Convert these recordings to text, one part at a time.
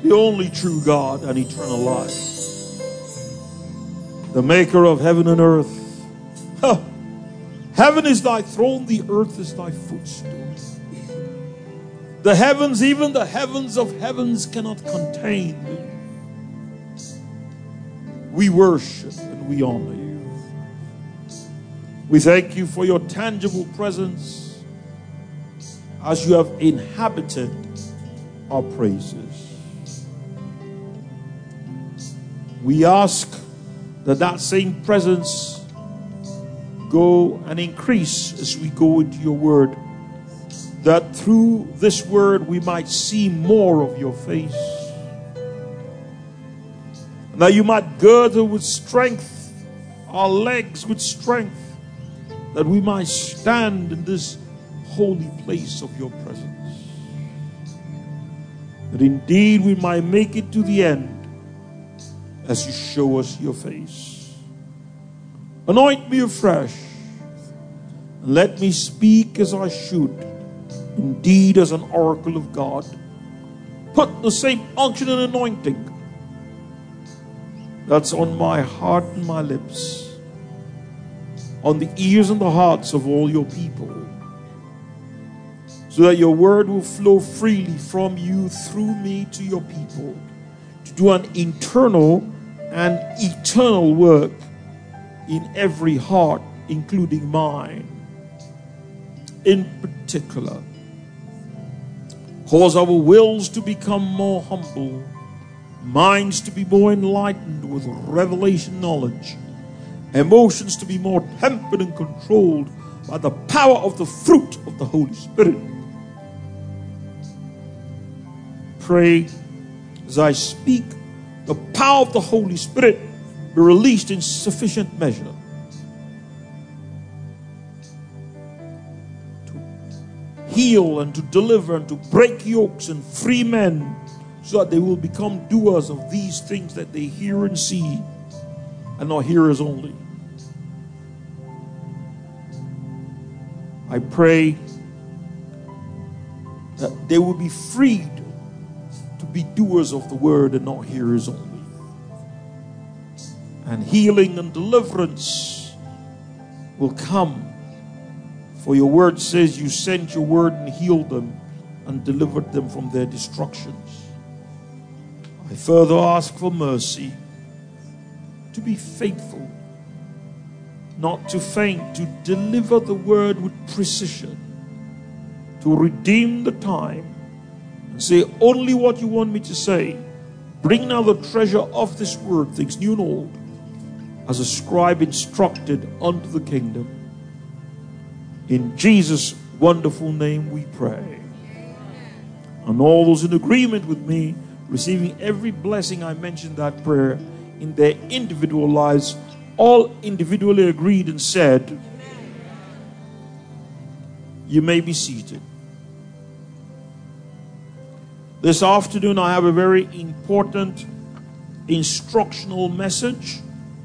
the only true God and eternal life, the maker of heaven and earth. Heaven is thy throne, the earth is thy footstool. The heavens, even the heavens of heavens, cannot contain thee. We worship and we honor you. We thank you for your tangible presence as you have inhabited our praises. We ask that that same presence go and increase as we go into your word, that through this word we might see more of your face, and that you might girdle with strength our legs with strength, that we might stand in this holy place of your presence, that indeed we might make it to the end as you show us your face. Anoint me afresh, and let me speak as I should, indeed as an oracle of God. Put the same unction and anointing that's on my heart and my lips, on the ears and the hearts of all your people, so that your word will flow freely from you through me to your people, to do an internal and eternal work in every heart, including mine. In particular, cause our wills to become more humble, minds to be more enlightened with revelation knowledge, emotions to be more tempered and controlled by the power of the fruit of the Holy Spirit. Pray as I speak, the power of the Holy Spirit be released in sufficient measure to heal and to deliver and to break yokes and free men, so that they will become doers of these things that they hear and see, and not hearers only. I pray that they will be freed to be doers of the word and not hearers only. And healing and deliverance will come. For your word says you sent your word and healed them and delivered them from their destructions. I further ask for mercy to be faithful, not to faint, to deliver the word with precision, to redeem the time and say only what you want me to say. Bring now the treasure of this word, things new and old, as a scribe instructed unto the kingdom. In Jesus' wonderful name we pray. And all those in agreement with me, receiving every blessing I mentioned that prayer in their individual lives, all individually agreed and said, you may be seated. This afternoon I have a very important instructional message.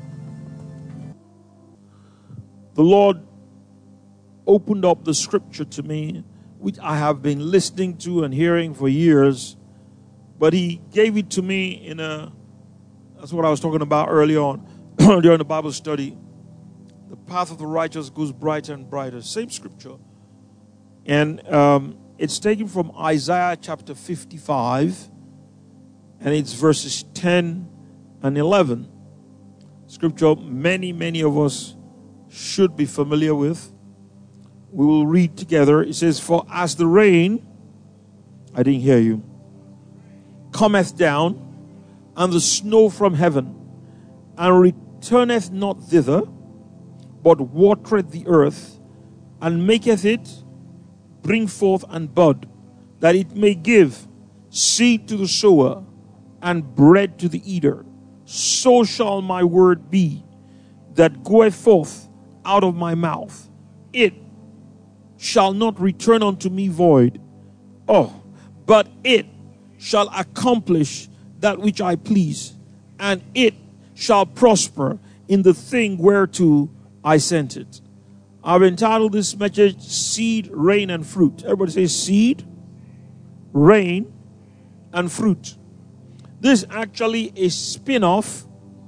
The Lord opened up the scripture to me, which I have been listening to and hearing for years, but He gave it to me in that's what I was talking about early on during the Bible study. The path of the righteous goes brighter and brighter. Same scripture. And it's taken from Isaiah chapter 55, and it's verses 10 and 11. Scripture many of us should be familiar with. We will read together. It says, for as the rain, I didn't hear you, cometh down, and the snow from heaven, and returneth not thither, but watereth the earth, and maketh it bring forth and bud, that it may give seed to the sower, and bread to the eater. So shall my word be that goeth forth out of my mouth. It shall not return unto me void, but it shall accomplish that which I please, and it shall prosper in the thing whereto I sent it. I've entitled this message, Seed, Rain, and Fruit. Everybody say seed, rain, and fruit. This actually a spin-off.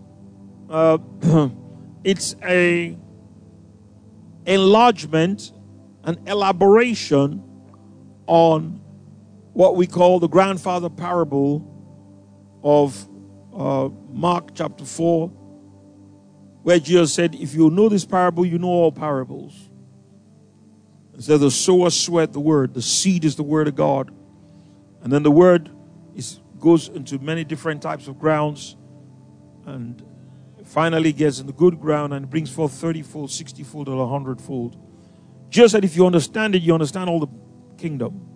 It's a enlargement, an elaboration on what we call the grandfather parable of Mark chapter 4, where Jesus said, if you know this parable, you know all parables. It says the sower soweth the word. The seed is the word of God. And then the word goes into many different types of grounds and finally gets in the good ground and brings forth 30-fold, 60-fold, or 100-fold. Jesus said if you understand it, you understand all the kingdom.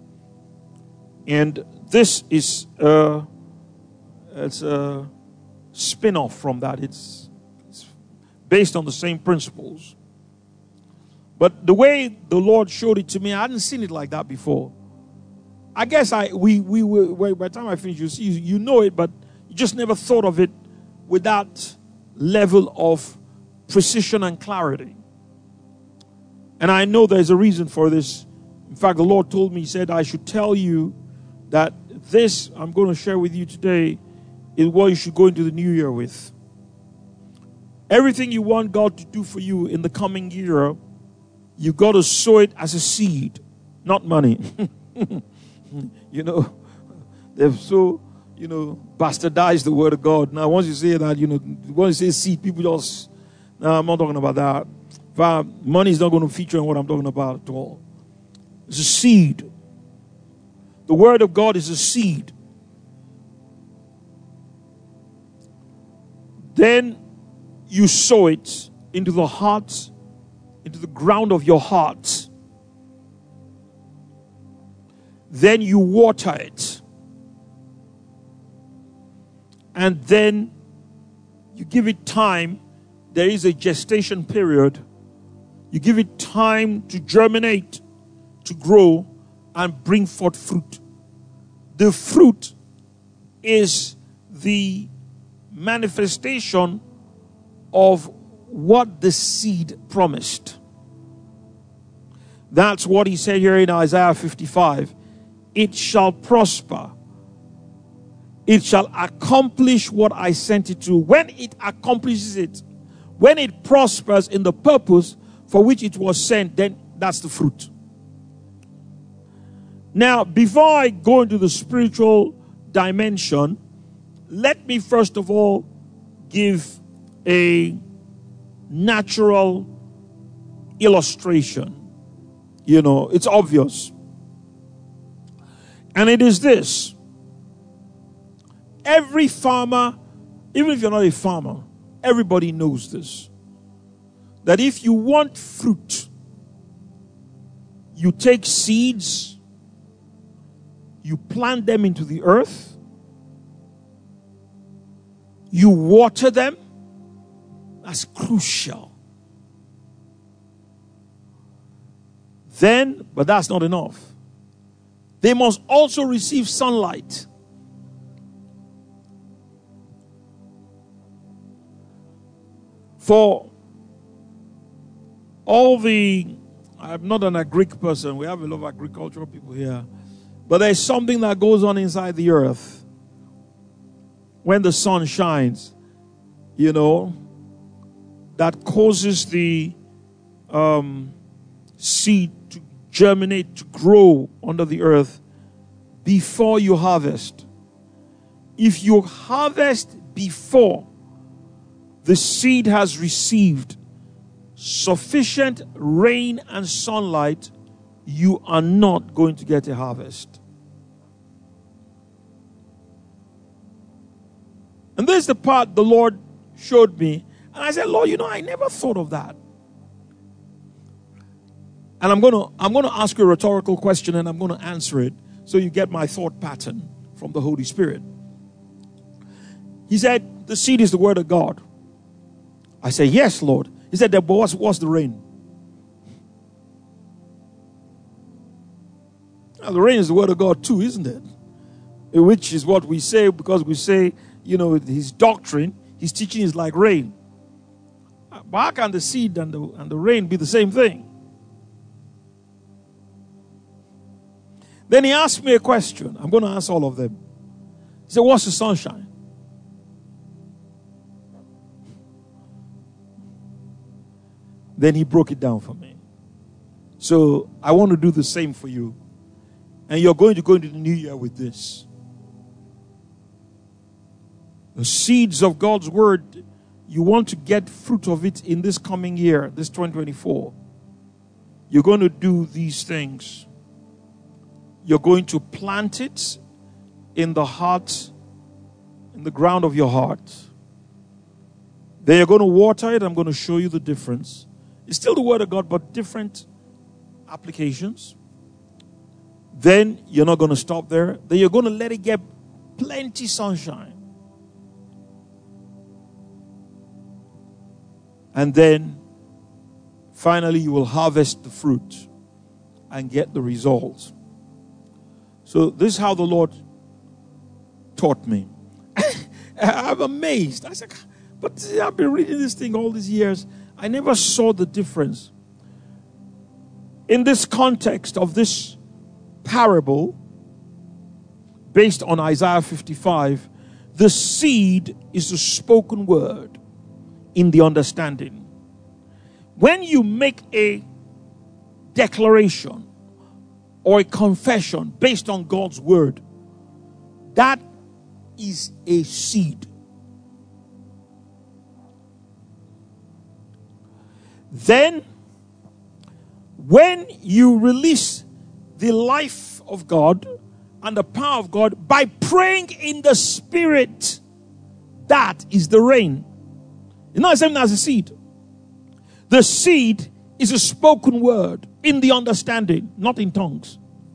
And this is it's a spin-off from that. It's based on the same principles. But the way the Lord showed it to me, I hadn't seen it like that before. I guess we by the time I finish, you know it, but you just never thought of it with that level of precision and clarity. And I know there's a reason for this. In fact, the Lord told me, He said, I should tell you that this I'm going to share with you today is what you should go into the new year with. Everything you want God to do for you in the coming year, you got to sow it as a seed, not money. You know, they've so, bastardized the word of God. Now, once you say that, once you say seed, people just, no, I'm not talking about that. Money is not going to feature in what I'm talking about at all. It's a seed. The word of God is a seed. Then you sow it into the heart, into the ground of your heart. Then you water it. And then you give it time. There is a gestation period. You give it time to germinate, to grow, and bring forth fruit. The fruit is the manifestation of what the seed promised. That's what He said here in Isaiah 55. It shall prosper. It shall accomplish what I sent it to. When it accomplishes it, when it prospers in the purpose for which it was sent, then that's the fruit. Now, before I go into the spiritual dimension, let me first of all give a natural illustration. It's obvious. And it is this. Every farmer, even if you're not a farmer, everybody knows this. That if you want fruit, you take seeds, you plant them into the earth, you water them. That's crucial. Then, but that's not enough. They must also receive sunlight. For all I'm not an agric person. We have a lot of agricultural people here. But there's something that goes on inside the earth when the sun shines, that causes the seed to germinate, to grow under the earth before you harvest. If you harvest before the seed has received sufficient rain and sunlight, you are not going to get a harvest. And this is the part the Lord showed me. And I said, Lord, I never thought of that. And I'm going to ask you a rhetorical question and I'm going to answer it so you get my thought pattern from the Holy Spirit. He said, the seed is the word of God. I said, yes, Lord. He said, but what's the rain? Now, the rain is the word of God too, isn't it? Which is what we say because we say, his doctrine, his teaching is like rain. But how can the seed and the rain be the same thing? Then he asked me a question. I'm going to answer all of them. He said, what's the sunshine? Then he broke it down for me. So I want to do the same for you. And you're going to go into the new year with this. The seeds of God's word, you want to get fruit of it in this coming year, this 2024. You're going to do these things. You're going to plant it in the heart, in the ground of your heart. Then you're going to water it. I'm going to show you the difference. It's still the word of God, but different applications. Then you're not going to stop there. Then you're going to let it get plenty sunshine. And then finally you will harvest the fruit and get the results. So this is how the Lord taught me. I'm amazed. I said, but I've been reading this thing all these years. I never saw the difference. In this context of this parable, based on Isaiah 55, the seed is the spoken word in the understanding. When you make a declaration or a confession based on God's word, that is a seed. Then, when you release the life of God and the power of God by praying in the Spirit, that is the rain. It's not the same as a seed. The seed is a spoken word in the understanding, not in tongues.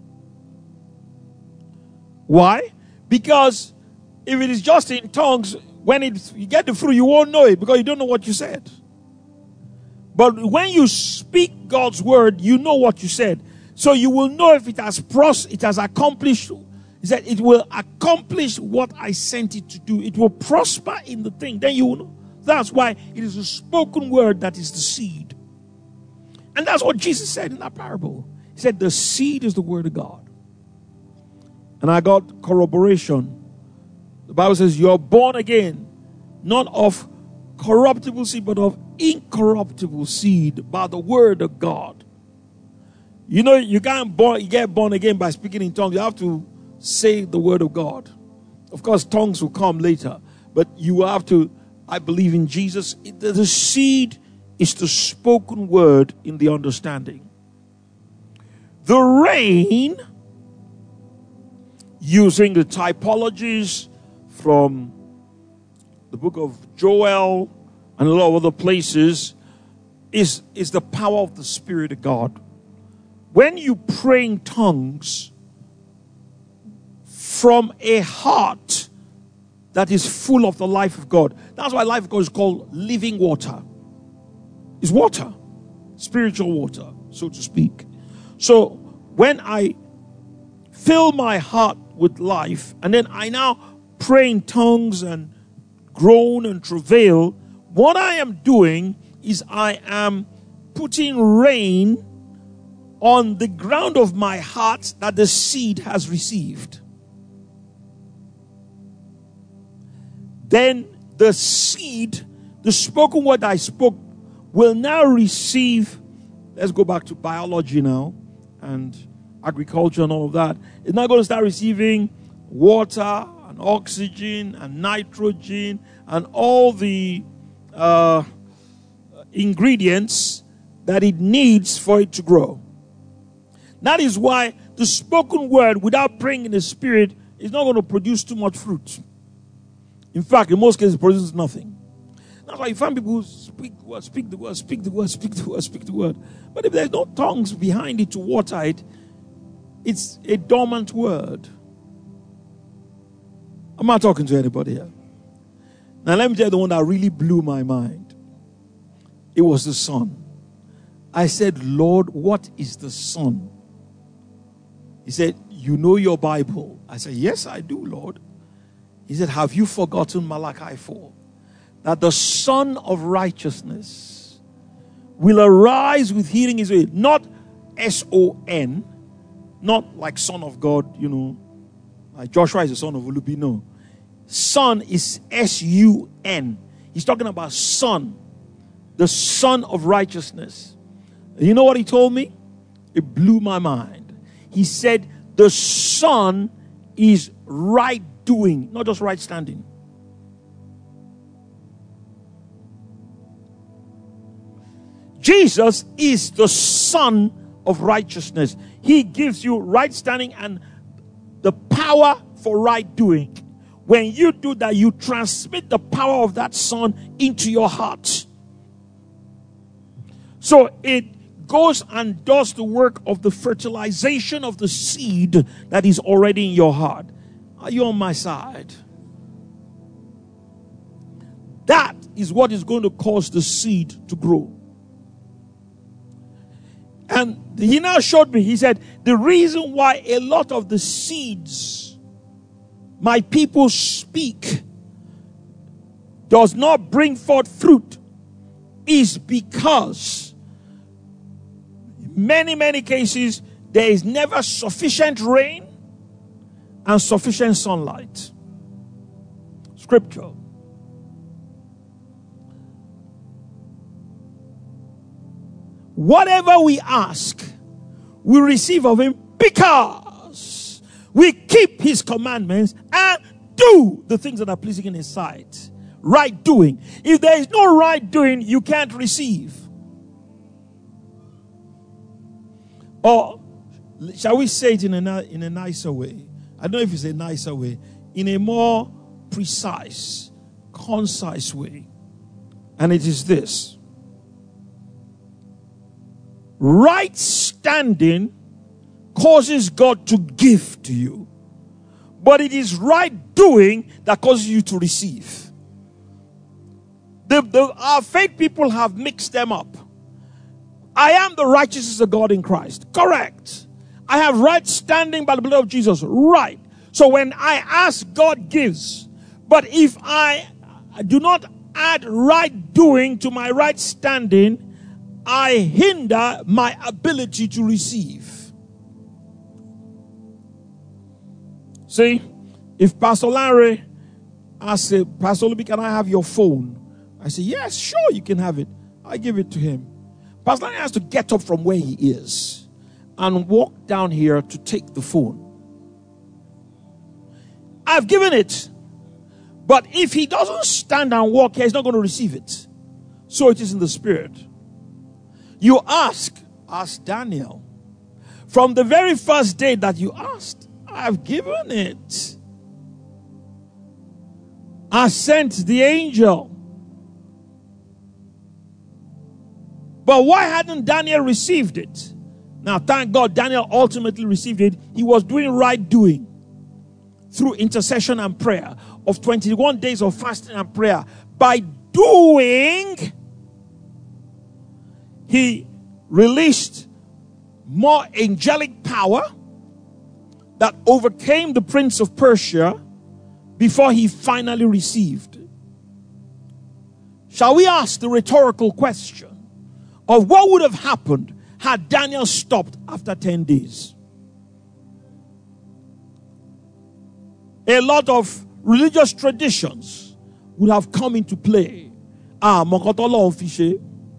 Why? Because if it is just in tongues, when you get the fruit, you won't know it because you don't know what you said. But when you speak God's word, you know what you said. So you will know if it has accomplished. He said, it will accomplish what I sent it to do. It will prosper in the thing. Then you will know. That's why it is a spoken word that is the seed. And that's what Jesus said in that parable. He said, the seed is the word of God. And I got corroboration. The Bible says, you're born again, not of corruptible seed, but of incorruptible seed by the word of God. You know, you can't get born again by speaking in tongues. You have to say the word of God. Of course, tongues will come later, but you have to, I believe in Jesus. The seed is the spoken word in the understanding. The rain, using the typologies from the book of Joel and a lot of other places, is the power of the Spirit of God. When you pray in tongues from a heart that is full of the life of God, that's why life of God is called living water. It's water, spiritual water, so to speak. So when I fill my heart with life, and then I now pray in tongues and groan and travail, what I am doing is I am putting rain on the ground of my heart that the seed has received. Then the seed, the spoken word I spoke, will now receive, let's go back to biology now, and agriculture and all of that. It's now going to start receiving water and oxygen and nitrogen and all the ingredients that it needs for it to grow. That is why the spoken word, without praying in the Spirit, is not going to produce too much fruit. In fact, in most cases, it produces nothing. That's why you find people who speak the word, speak the word, speak the word, speak the word, speak the word. But if there's no tongues behind it to water it, it's a dormant word. I'm not talking to anybody here. Now let me tell you the one that really blew my mind. It was the sun. I said, Lord, what is the sun? He said, you know your Bible. I said, yes, I do, Lord. He said, have you forgotten Malachi 4? That the Son of Righteousness will arise with healing his way. Not S-O-N. Not like Son of God, you know. Like Joshua is the son of Olubi. No. Son is S-U-N. He's talking about Son, the Son of righteousness. You know what he told me? It blew my mind. He said the Son is right doing, not just right standing. Jesus is the Son of righteousness. He gives you right standing and the power for right doing. When you do that, you transmit the power of that Son into your heart. So it goes and does the work of the fertilization of the seed that is already in your heart. Are you on my side? That is what is going to cause the seed to grow. And he now showed me, he said, the reason why a lot of the seeds my people speak does not bring forth fruit is because many cases there is never sufficient rain and sufficient sunlight. Scripture. Whatever we ask, we receive of him because we keep his commandments and do the things that are pleasing in his sight. Right doing. If there is no right doing, you can't receive. Or shall we say it in a nicer way? I don't know if it's a nicer way. In a more precise, concise way. And it is this. Right standing causes God to give to you. But it is right doing that causes you to receive. Our faith people have mixed them up. I am the righteousness of God in Christ. Correct. I have right standing by the blood of Jesus. Right. So when I ask, God gives. But if I do not add right doing to my right standing, I hinder my ability to receive. See, if Pastor Larry asks, Pastor Luby, can I have your phone? I say, yes, sure, you can have it. I give it to him. Pastor Larry has to get up from where he is and walk down here to take the phone. I've given it. But if he doesn't stand and walk here, he's not going to receive it. So it is in the spirit. You ask Daniel. From the very first day that you asked, I've given it. I sent the angel. But why hadn't Daniel received it? Now, thank God, Daniel ultimately received it. He was doing right doing through intercession and prayer of 21 days of fasting and prayer. By doing, he released more angelic power that overcame the prince of Persia before he finally received. Shall we ask the rhetorical question of what would have happened had Daniel stopped after 10 days? A lot of religious traditions would have come into play. Mokotolo ofishe.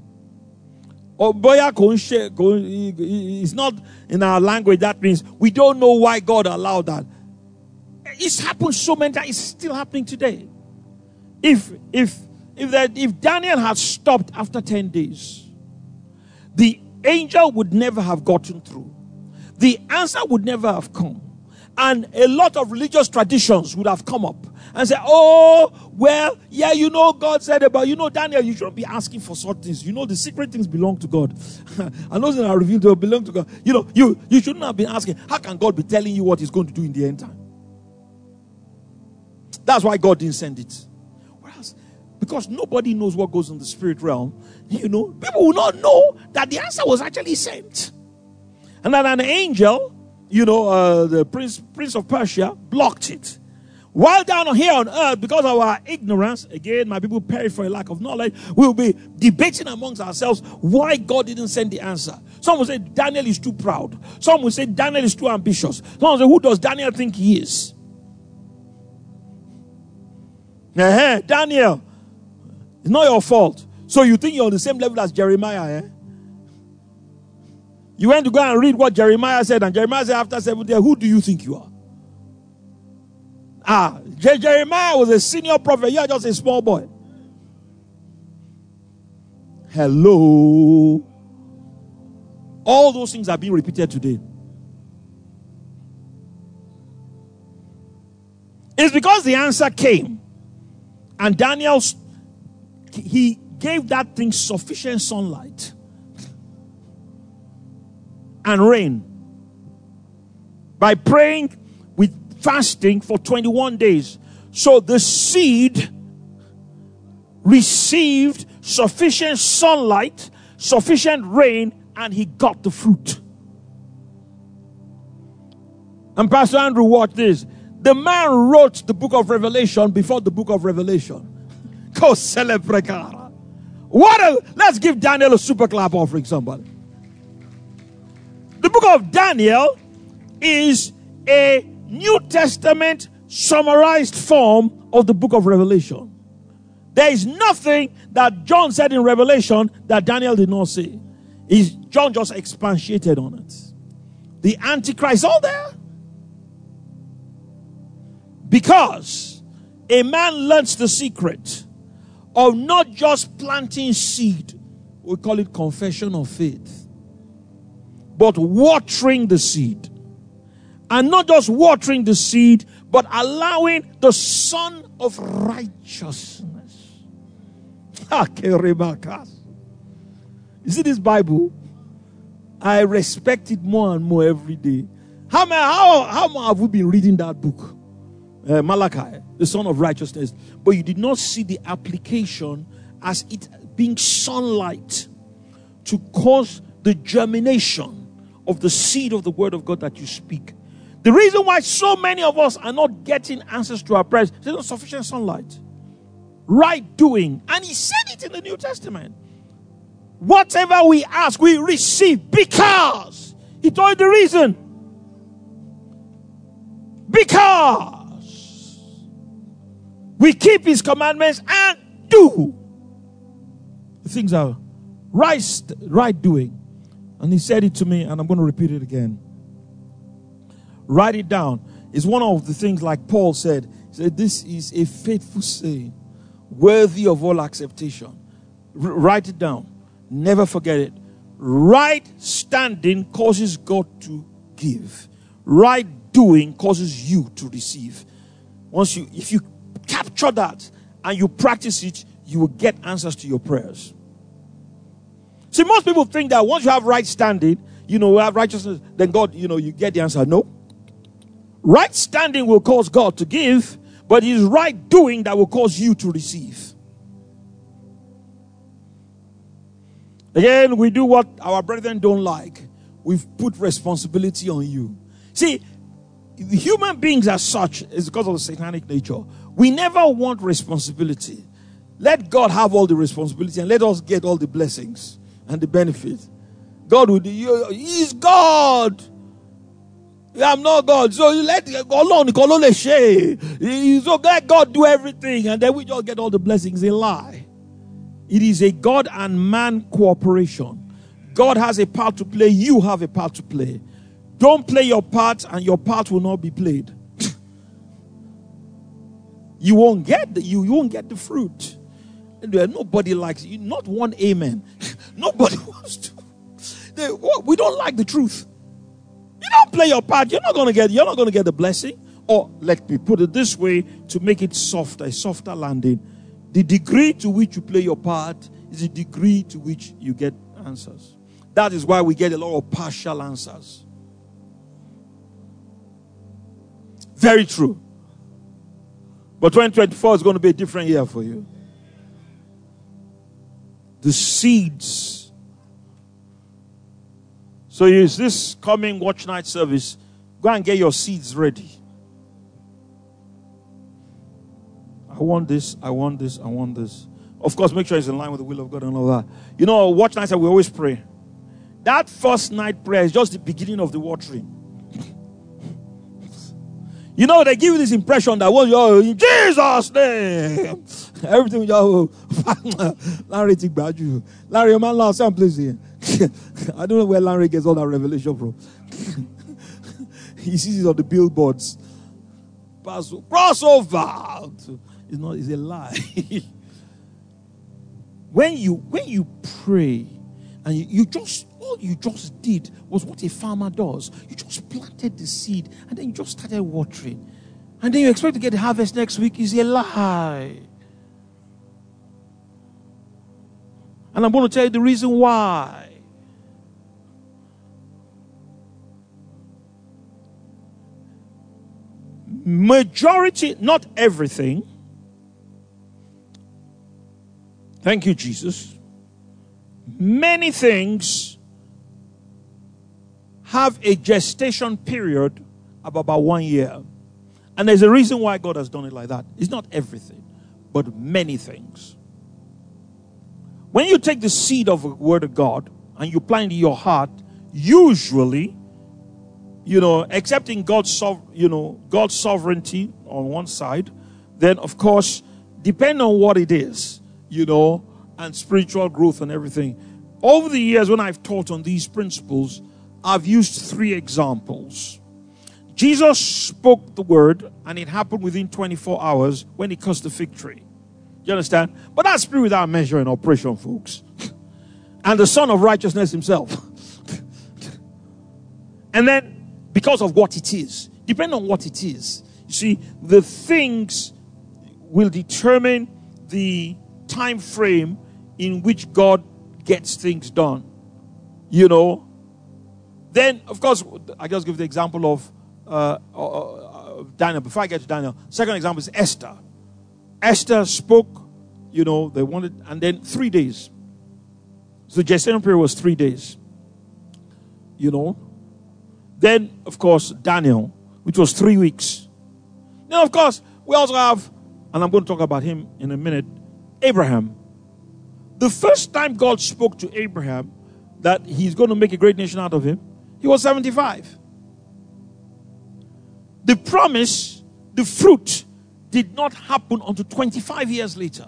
It's not in our language. That means we don't know why God allowed that. It's happened so many times. It's still happening today. If Daniel had stopped after 10 days, the angel would never have gotten through. The answer would never have come. And a lot of religious traditions would have come up and say, oh, well, yeah, you know, God said about, you know, Daniel, you shouldn't be asking for certain things. You know, the secret things belong to God. And those that are revealed to belong to God. You know, you shouldn't have been asking, how can God be telling you what he's going to do in the end time? That's why God didn't send it. Whereas, because nobody knows what goes in the spirit realm, you know, people will not know that the answer was actually sent. And that an angel, you know, the prince of Persia blocked it. While down here on earth, because of our ignorance, again, my people perish for a lack of knowledge, we'll be debating amongst ourselves why God didn't send the answer. Some will say Daniel is too proud. Some will say Daniel is too ambitious. Some will say, who does Daniel think he is? Daniel, it's not your fault. So you think you're on the same level as Jeremiah, eh? You went to go and read what Jeremiah said, and Jeremiah said after 7 days, who do you think you are? Jeremiah was a senior prophet. You are just a small boy. Hello. All those things are being repeated today. It's because the answer came. And Daniel, he gave that thing sufficient sunlight and rain by praying with fasting for 21 days. So the seed received sufficient sunlight, sufficient rain, and he got the fruit. And Pastor Andrew, watch this. The man wrote the book of Revelation before the book of Revelation. Let's give Daniel a super clap offering, somebody. The book of Daniel is a New Testament summarized form of the book of Revelation. There is nothing that John said in Revelation that Daniel did not say. John just expatiated on it. The Antichrist, all there. Because a man learns the secret of not just planting seed, we call it confession of faith, but watering the seed. And not just watering the seed, but allowing the Son of Righteousness. You see this Bible? I respect it more and more every day. How have we been reading that book? Malachi, the Son of Righteousness. But you did not see the application as it being sunlight to cause the germination of the seed of the word of God that you speak. The reason why so many of us are not getting answers to our prayers, there's not sufficient sunlight. Right doing. And he said it in the New Testament. Whatever we ask, we receive because he told you the reason. Because we keep his commandments and do the things are right doing. And he said it to me, and I'm going to repeat it again. Write it down. It's one of the things like Paul said. He said, this is a faithful saying, worthy of all acceptation. Write it down. Never forget it. Right standing causes God to give. Right doing causes you to receive. If you capture that and you practice it, you will get answers to your prayers. See, most people think that once you have right standing, have righteousness, then God, you get the answer. No. Right standing will cause God to give, but it is right doing that will cause you to receive. Again, we do what our brethren don't like. We've put responsibility on you. See, human beings as such, is because of the satanic nature. We never want responsibility. Let God have all the responsibility and let us get all the blessings and the benefit. God will do. He's God. I'm not God. So you let God do everything and then we just get all the blessings. A lie. It is a God and man cooperation. God has a part to play. You have a part to play. Don't play your part and your part will not be played. You won't get the fruit. Nobody likes you. Not one amen. Nobody wants to. We don't like the truth. You don't play your part, you're not going to get the blessing. Or let me put it this way to make it softer, a softer landing. The degree to which you play your part is the degree to which you get answers. That is why we get a lot of partial answers. Very true. But 2024 is going to be a different year for you. The seeds. So is this coming watch night service, go and get your seeds ready. I want this, I want this, I want this. Of course, make sure it's in line with the will of God and all that. Watch nights, we always pray. That first night prayer is just the beginning of the watering. You know, they give you this impression that when you're in Jesus' name, everything you're Larry Tigbaju. Larry, your man last time, please here. I don't know where Larry gets all that revelation from. He sees it on the billboards. Crossover. It's a lie. When you pray and you just, all you just did was what a farmer does. You just planted the seed and then you just started watering. And then you expect to get the harvest next week is a lie. And I'm going to tell you the reason why. Majority, not everything. Thank you, Jesus. Many things have a gestation period of about 1 year. And there's a reason why God has done it like that. It's not everything, but many things. When you take the seed of the word of God and you plant it in your heart, usually, accepting God's sovereignty on one side, then of course, depending on what it is, and spiritual growth and everything. Over the years, when I've taught on these principles, I've used 3 examples. Jesus spoke the word, and it happened within 24 hours when he cursed the fig tree. You understand? But that's spirit without measure in operation, folks. And the Son of Righteousness himself. And then, because of what it is, depending on what it is, you see, the things will determine the time frame in which God gets things done. Then, of course, I just give the example of Daniel. Before I get to Daniel, second example is Esther. Esther spoke, they wanted, and then 3 days. So the gestation period was 3 days. Then, of course, Daniel, which was 3 weeks. Then, of course, we also have, and I'm going to talk about him in a minute, Abraham. The first time God spoke to Abraham that he's going to make a great nation out of him, he was 75. The promise, the fruit, did not happen until 25 years later.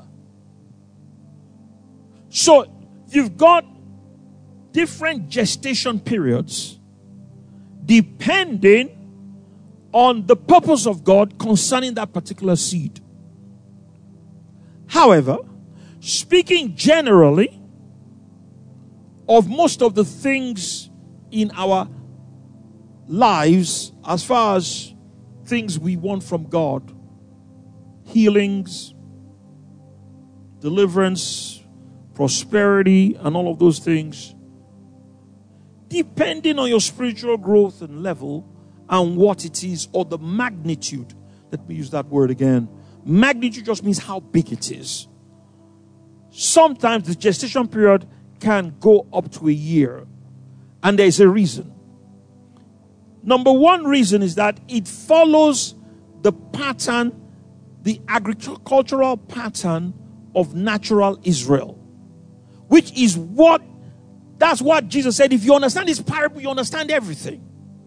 So, you've got different gestation periods depending on the purpose of God concerning that particular seed. However, speaking generally of most of the things in our lives, as far as things we want from God, healings, deliverance, prosperity, and all of those things, depending on your spiritual growth and level and what it is, or the magnitude, let me use that word again. Magnitude just means how big it is. Sometimes the gestation period can go up to a year. And there's a reason. Number one reason is that it follows the pattern, the agricultural pattern of natural Israel. Which is that's what Jesus said. If you understand this parable, you understand everything.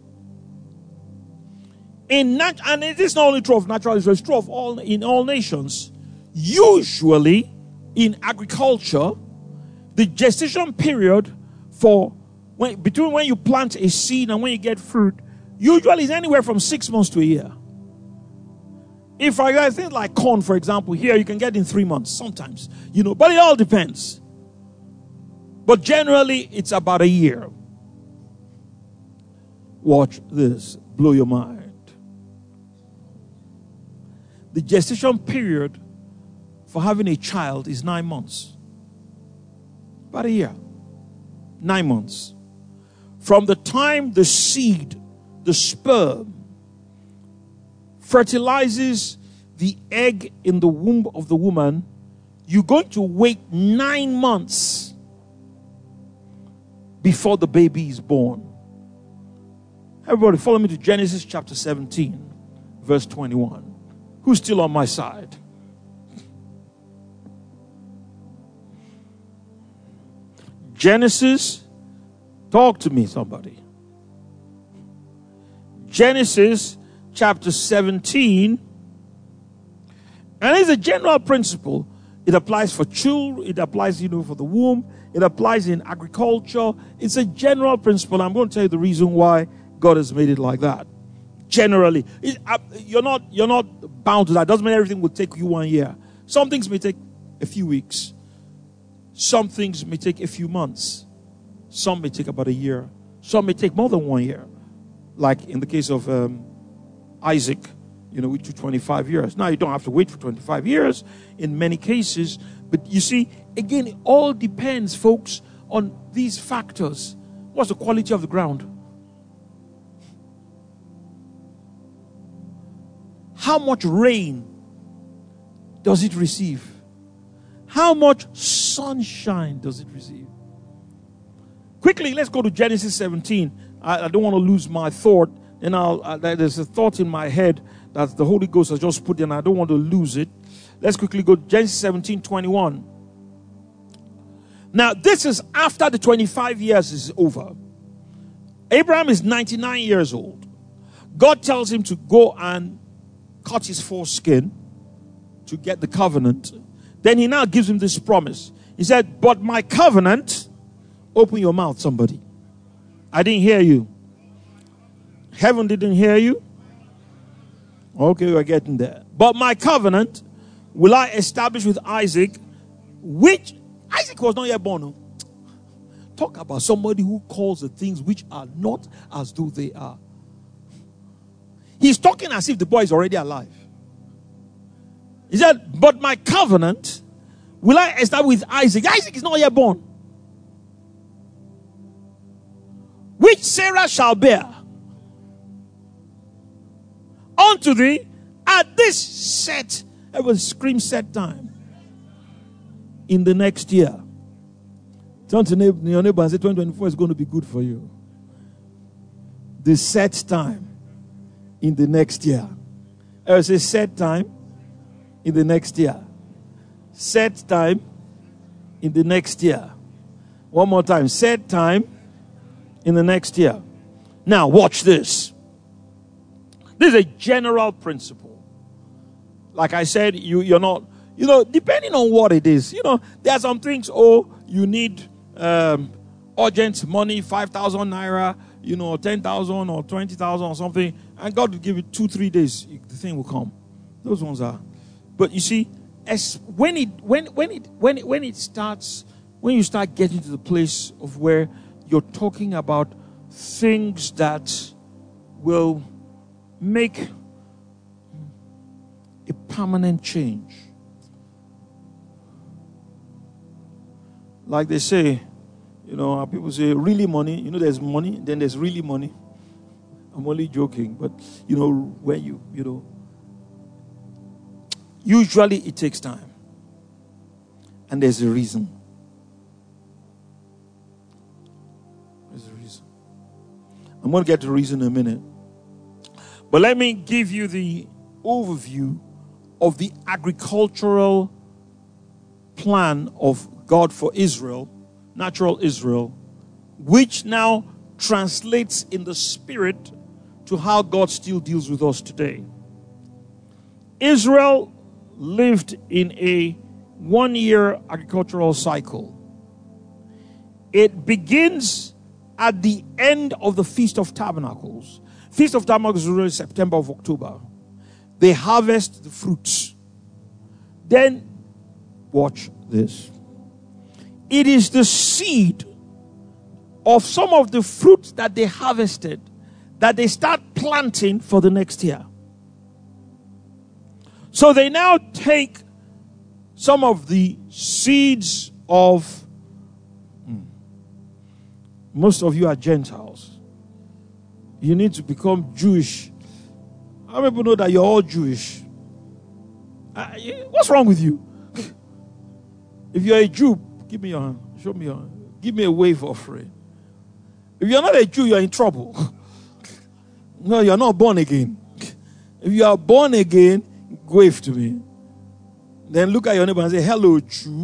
And it is not only true of natural Israel, it's true of in all nations. Usually, in agriculture, the gestation period between when you plant a seed and when you get fruit, usually is anywhere from 6 months to a year. If I think like corn, for example, here you can get in 3 months sometimes, but it all depends. But generally, it's about a year. Watch this, blow your mind. The gestation period for having a child is 9 months. About a year. 9 months. From the time the seed, the sperm, fertilizes the egg in the womb of the woman, you're going to wait 9 months before the baby is born. Everybody follow me to Genesis chapter 17, verse 21. Who's still on my side? Genesis, talk to me, somebody. Genesis chapter 17. And it's a general principle. It applies for children. It applies, for the womb. It applies in agriculture. It's a general principle. I'm going to tell you the reason why God has made it like that. Generally, you're not bound to that. Doesn't mean everything will take you 1 year. Some things may take a few weeks. Some things may take a few months. Some may take about a year. Some may take more than 1 year. Like in the case of Isaac, which took 25 years. Now you don't have to wait for 25 years in many cases. But you see, again, it all depends, folks, on these factors. What's the quality of the ground? How much rain does it receive? How much sunshine does it receive? Quickly, let's go to Genesis 17. I don't want to lose my thought. And there's a thought in my head that the Holy Ghost has just put in. I don't want to lose it. Let's quickly go to Genesis 17:21. Now, this is after the 25 years is over. Abraham is 99 years old. God tells him to go and cut his foreskin to get the covenant. Then he now gives him this promise. He said, but my covenant, open your mouth, somebody. I didn't hear you. Heaven didn't hear you? Okay, we're getting there. But my covenant will I establish with Isaac, which Isaac was not yet born. Talk about somebody who calls the things which are not as though they are. He's talking as if the boy is already alive. He said, but my covenant will I establish with Isaac. Isaac is not yet born. Which Sarah shall bear unto thee at this set, it was scream set time, in the next year. Turn to your neighbor and say 2024 is going to be good for you. The set time in the next year. I will say set time in the next year. Set time in the next year. One more time. Set time in the next year. Now watch this. This is a general principle. Like I said, you're not, depending on what it is, there are some things, you need urgent money, 5,000 naira, 10,000 or 20,000 or something, and God will give you 2-3 days, the thing will come. Those ones are. But you see, when you start getting to the place of where you're talking about things that will make a permanent change. Like they say, people say, really money, there's money, then there's really money. I'm only joking, but, when usually it takes time. And there's a reason. There's a reason. I'm going to get to the reason in a minute. But let me give you the overview of the agricultural plan of God for Israel, natural Israel, which now translates in the spirit to how God still deals with us today. Israel lived in a 1-year agricultural cycle. It begins at the end of the Feast of Tabernacles. Feast of Tabernacles is really September or October. They harvest the fruits. Then, watch this. It is the seed of some of the fruits that they harvested that they start planting for the next year. So they now take some of the seeds of, most of you are Gentiles. You need to become Jewish. How many people know that you're all Jewish? What's wrong with you? If you're a Jew, give me your hand. Show me your hand. Give me a wave offering. If you're not a Jew, you're in trouble. No, you're not born again. If you are born again, wave to me. Then look at your neighbor and say, hello, Jew.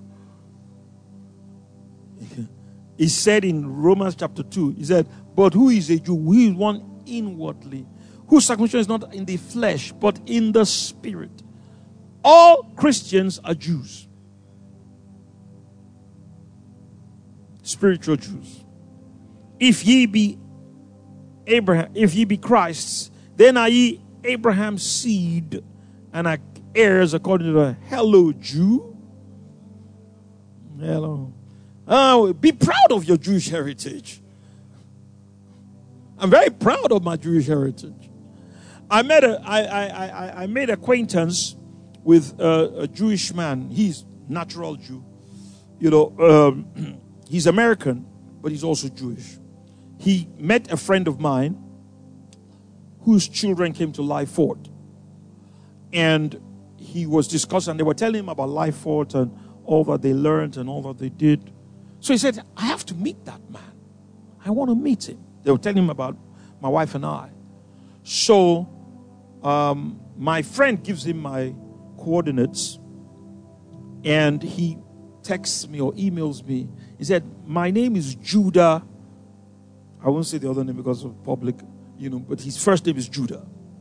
He said in Romans chapter 2, he said, but who is a Jew? Who is one inwardly? whose circumcision is not in the flesh, but in the spirit. All Christians are Jews. Spiritual Jews. If ye be Abraham, if ye be Christ's, then are ye Abraham's seed and are heirs according to the hello Jew. Hello. Be proud of your Jewish heritage. I'm very proud of my Jewish heritage. I made acquaintance with a Jewish man. He's natural Jew. You know, he's American, but he's also Jewish. He met a friend of mine whose children came to Life Fort. And he was discussing, and they were telling him about Life Fort and all that they learned and all that they did. So he said, I have to meet that man. I want to meet him. They were telling him about my wife and I. So my friend gives him my coordinates, and he texts me or emails me. He said, my name is Judah. I won't say the other name because of public, but his first name is Judah.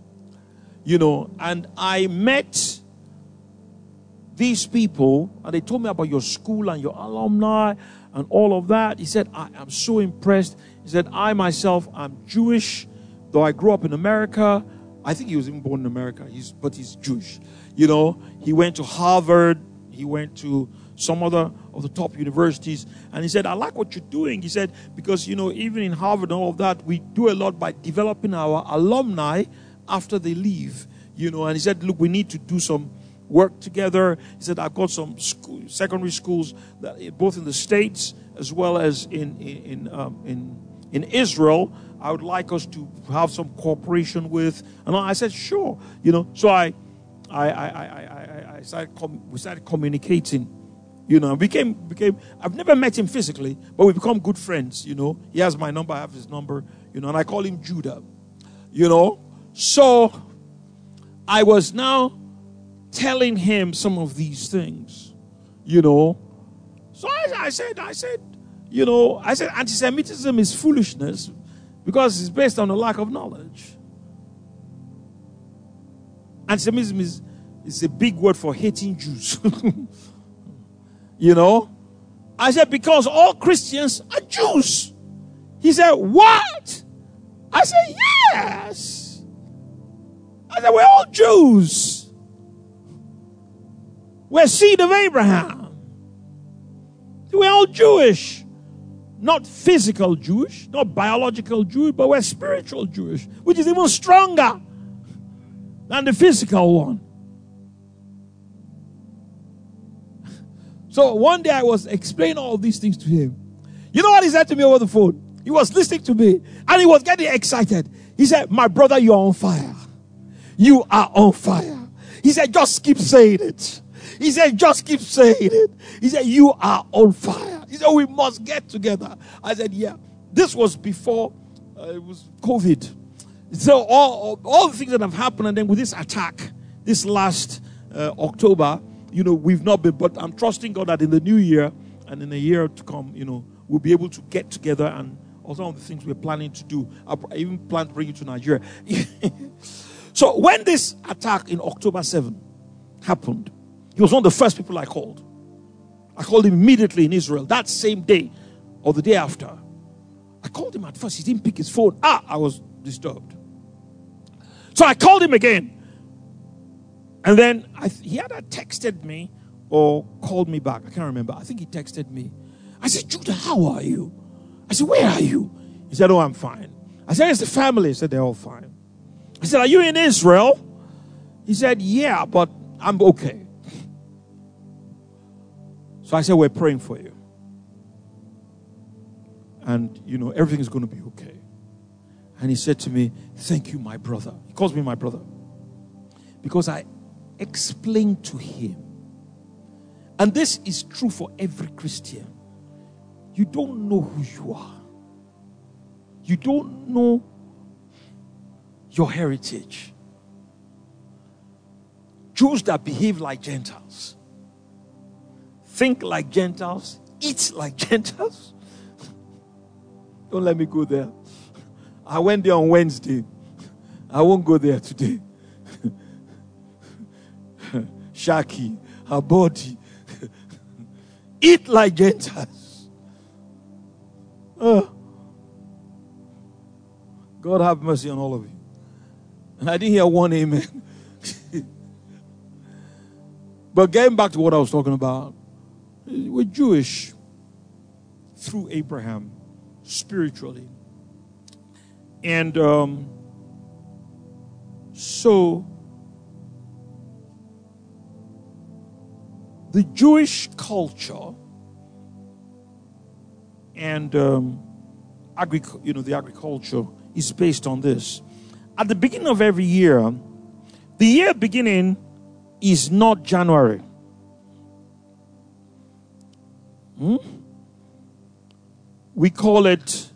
And I met these people, and they told me about your school and your alumni and all of that. He said, I am so impressed. He said, I myself am Jewish, though I grew up in America. I think he was even born in America, but he's Jewish. He went to Harvard. He went to some other of the top universities. And he said, I like what you're doing. He said, because, even in Harvard and all of that, we do a lot by developing our alumni after they leave. And he said, look, we need to do some work together. He said, I've got some secondary schools that both in the States as well as in Israel. I would like us to have some cooperation with. And I said, sure. So we started communicating. Became. I've never met him physically, but we become good friends. He has my number, I have his number. And I call him Judah. So I was now telling him some of these things. So I said, anti-Semitism is foolishness because it's based on a lack of knowledge. Anti-Semitism is a big word for hating Jews. I said, because all Christians are Jews. He said, what? I said, yes. I said, we're all Jews. We're seed of Abraham. We're all Jewish. Not physical Jewish, not biological Jewish, but we're spiritual Jewish, which is even stronger than the physical one. So one day I was explaining all these things to him. You know what he said to me over the phone? He was listening to me and he was getting excited. He said, my brother, you are on fire. You are on fire. He said, just keep saying it. He said, just keep saying it. He said, you are on fire. He said, we must get together. I said, yeah. This was before it was COVID. So all the things that have happened, and then with this attack, this last October, we've not been, but I'm trusting God that in the new year and in the year to come, we'll be able to get together and all some of the things we're planning to do. I even plan to bring you to Nigeria. So when this attack in October 7 happened, he was one of the first people I called. I called him immediately in Israel that same day or the day after. I called him at first. He didn't pick his phone. I was disturbed. So I called him again. And then he either texted me or called me back. I can't remember. I think he texted me. I said, Judah, how are you? I said, where are you? He said, oh, I'm fine. I said, it's the family. He said, they're all fine. I said, are you in Israel? He said, yeah, but I'm okay. So I said, we're praying for you. And, everything is going to be okay. And he said to me, thank you, my brother. He calls me my brother. Because I explained to him. And this is true for every Christian. You don't know who you are. You don't know your heritage. Jews that behave like Gentiles, think like Gentiles, eat like Gentiles. Don't let me go there. I went there on Wednesday. I won't go there today. Shaki, her body. Eat like Gentiles. God have mercy on all of you. And I didn't hear one amen. But getting back to what I was talking about, we're Jewish through Abraham, spiritually. And so the Jewish culture and the agriculture is based on this. At the beginning of every year, the year beginning is not January. We call it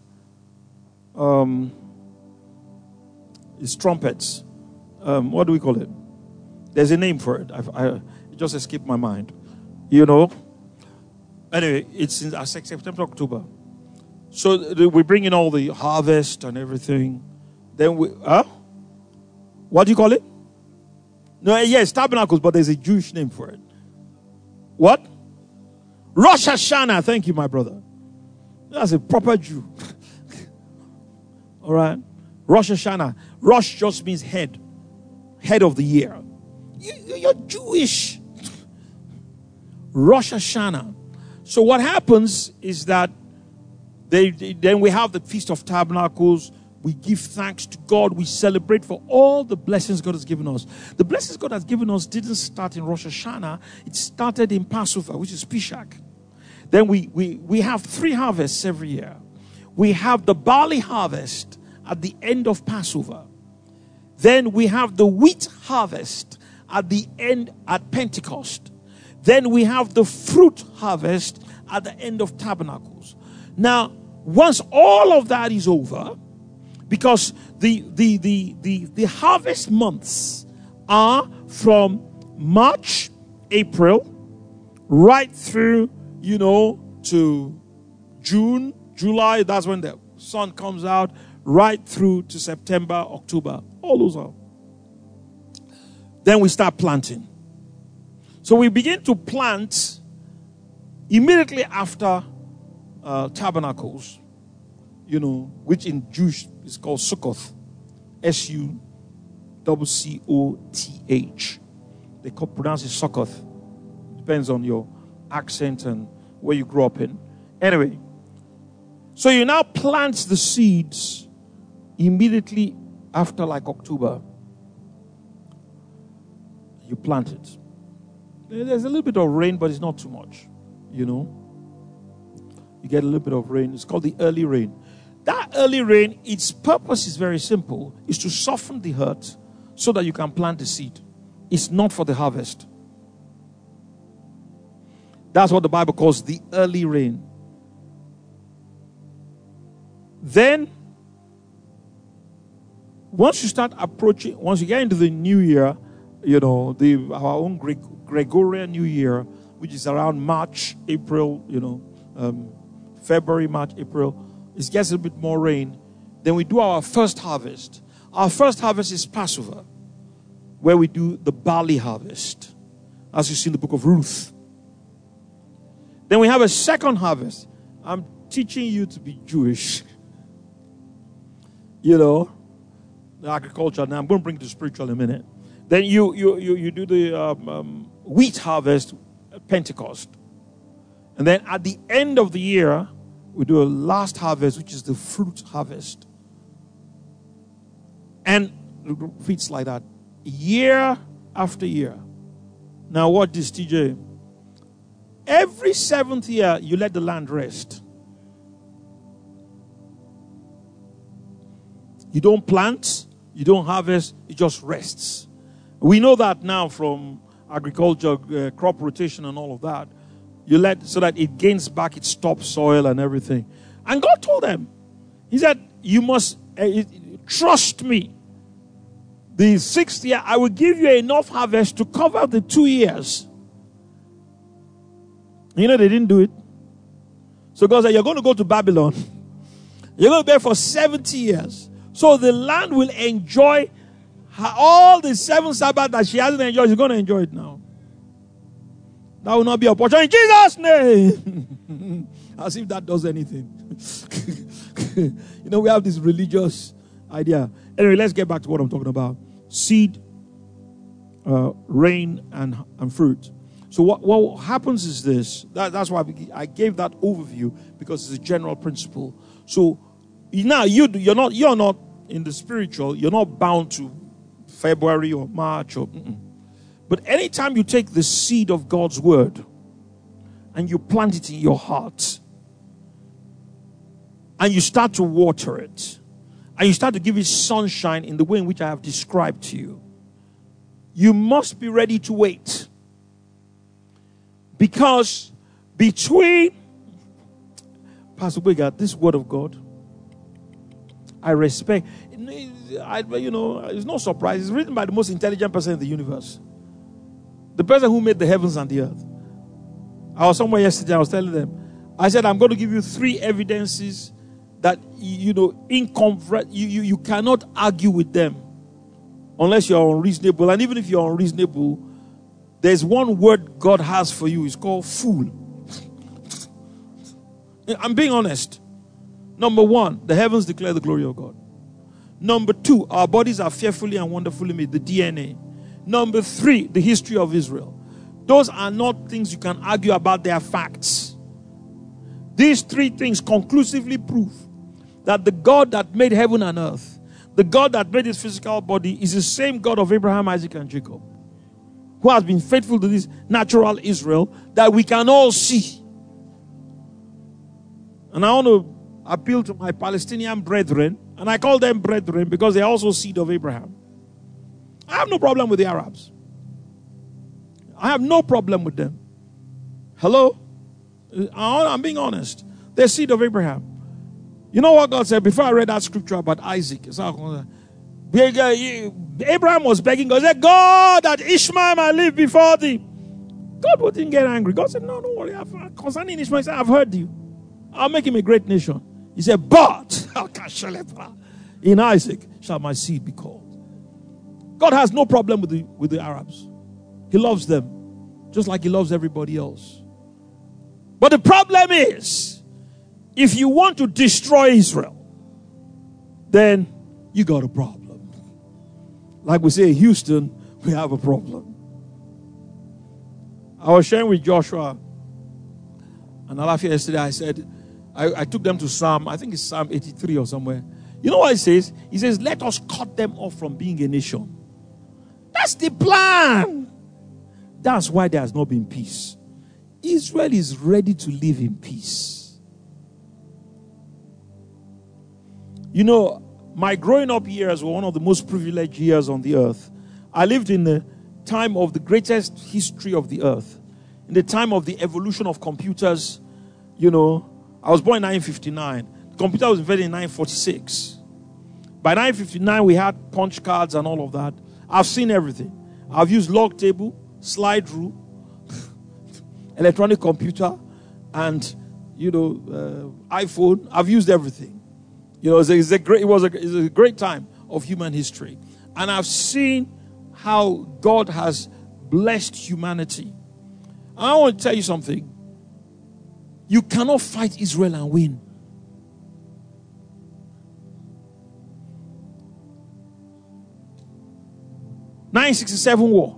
it's trumpets. What do we call it? There's a name for it. It just escaped my mind. You know. Anyway, it's in September, October. So we bring in all the harvest and everything. Then what do you call it? No, yes, tabernacles, but there's a Jewish name for it. What? Rosh Hashanah. Thank you, my brother. That's a proper Jew. All right. Rosh Hashanah. Rosh just means head. Head of the year. You're Jewish. Rosh Hashanah. So what happens is that then we have the Feast of Tabernacles. We give thanks to God. We celebrate for all the blessings God has given us. The blessings God has given us didn't start in Rosh Hashanah. It started in Passover, which is Pesach. Then we have 3 harvests every year. We have the barley harvest at the end of Passover. Then we have the wheat harvest at the end at Pentecost. Then we have the fruit harvest at the end of Tabernacles. Now, once all of that is over, because the harvest months are from March, April, right through, to June, July. That's when the sun comes out, right through to September, October. All those are. Then we start planting. So we begin to plant immediately after Tabernacles, which in Jewish is called Sukkoth. Succoth. They pronounce it Sukkoth. Depends on your accent and where you grew up in. Anyway, so you now plant the seeds immediately after October. You plant it. There's a little bit of rain, but it's not too much. You get a little bit of rain. It's called the early rain. That early rain, its purpose is very simple. It's to soften the earth so that you can plant the seed. It's not for the harvest. That's what the Bible calls the early rain. Then, once you get into the new year, our own Gregorian New Year, which is around March, April, February, March, April, it gets a little bit more rain. Then we do our first harvest. Our first harvest is Passover, where we do the barley harvest, as you see in the book of Ruth. Then we have a second harvest. I'm teaching you to be Jewish. The agriculture. Now I'm going to bring the spiritual in a minute. Then you do the wheat harvest at Pentecost. And then at the end of the year, we do a last harvest, which is the fruit harvest. And it repeats like that, year after year. Now what is TJ? Every 7th year, you let the land rest. You don't plant, you don't harvest, it just rests. We know that now from agriculture, crop rotation and all of that. You let so that it gains back its topsoil and everything. And God told them, He said, you must trust me. The 6th year, I will give you enough harvest to cover the 2 years. They didn't do it. So God said, you're going to go to Babylon. You're going to be there for 70 years. So the land will enjoy All the 7 Sabbaths that she hasn't enjoyed, she's going to enjoy it now. That will not be a portion in Jesus' name. As if that does anything. We have this religious idea. Anyway, let's get back to what I'm talking about. Seed, rain, and fruit. So what happens is this. That's why I gave that overview, because it's a general principle. So now you're not in the spiritual. You're not bound to February or March But anytime you take the seed of God's word and you plant it in your heart and you start to water it and you start to give it sunshine in the way in which I have described to you, you must be ready to wait. Because between Pastor Bega, this word of God, I respect. It's no surprise. It's written by the most intelligent person in the universe. The person who made the heavens and the earth. I was somewhere yesterday, I was telling them. I said, I'm going to give you 3 evidences that, you cannot argue with them unless you're unreasonable. And even if you're unreasonable, there's one word God has for you. It's called fool. I'm being honest. Number 1, the heavens declare the glory of God. Number 2, our bodies are fearfully and wonderfully made, the DNA. Number 3, the history of Israel. Those are not things you can argue about, they are facts. These 3 things conclusively prove that the God that made heaven and earth, the God that made his physical body, is the same God of Abraham, Isaac, and Jacob, who has been faithful to this natural Israel that we can all see. And I want to appeal to my Palestinian brethren, and I call them brethren because they are also seed of Abraham. I have no problem with the Arabs. I have no problem with them. Hello? I'm being honest. They're seed of Abraham. You know what God said? Before I read that scripture about Isaac, Abraham was begging God. He said, God, that Ishmael might live before thee. God wouldn't get angry. God said, no, don't worry. Concerning Ishmael, he said, I've heard you. I'll make him a great nation. He said, but in Isaac shall my seed be called. God has no problem with the Arabs. He loves them just like he loves everybody else. But the problem is, if you want to destroy Israel, then you got a problem. Like we say in Houston, we have a problem. I was sharing with Joshua and Alafia yesterday. I said, I took them to Psalm, I think it's Psalm 83 or somewhere. You know what he says? He says, let us cut them off from being a nation. That's the plan. That's why there has not been peace. Israel is ready to live in peace. My growing up years were one of the most privileged years on the earth. I lived in the time of the greatest history of the earth. In the time of the evolution of computers. I was born in 1959. The computer was invented in 1946. By 1959, we had punch cards and all of that. I've seen everything. I've used log table, slide rule, electronic computer, and iPhone. I've used everything. It was a great time of human history, and I've seen how God has blessed humanity. And I want to tell you something. You cannot fight Israel and win. (1967) war,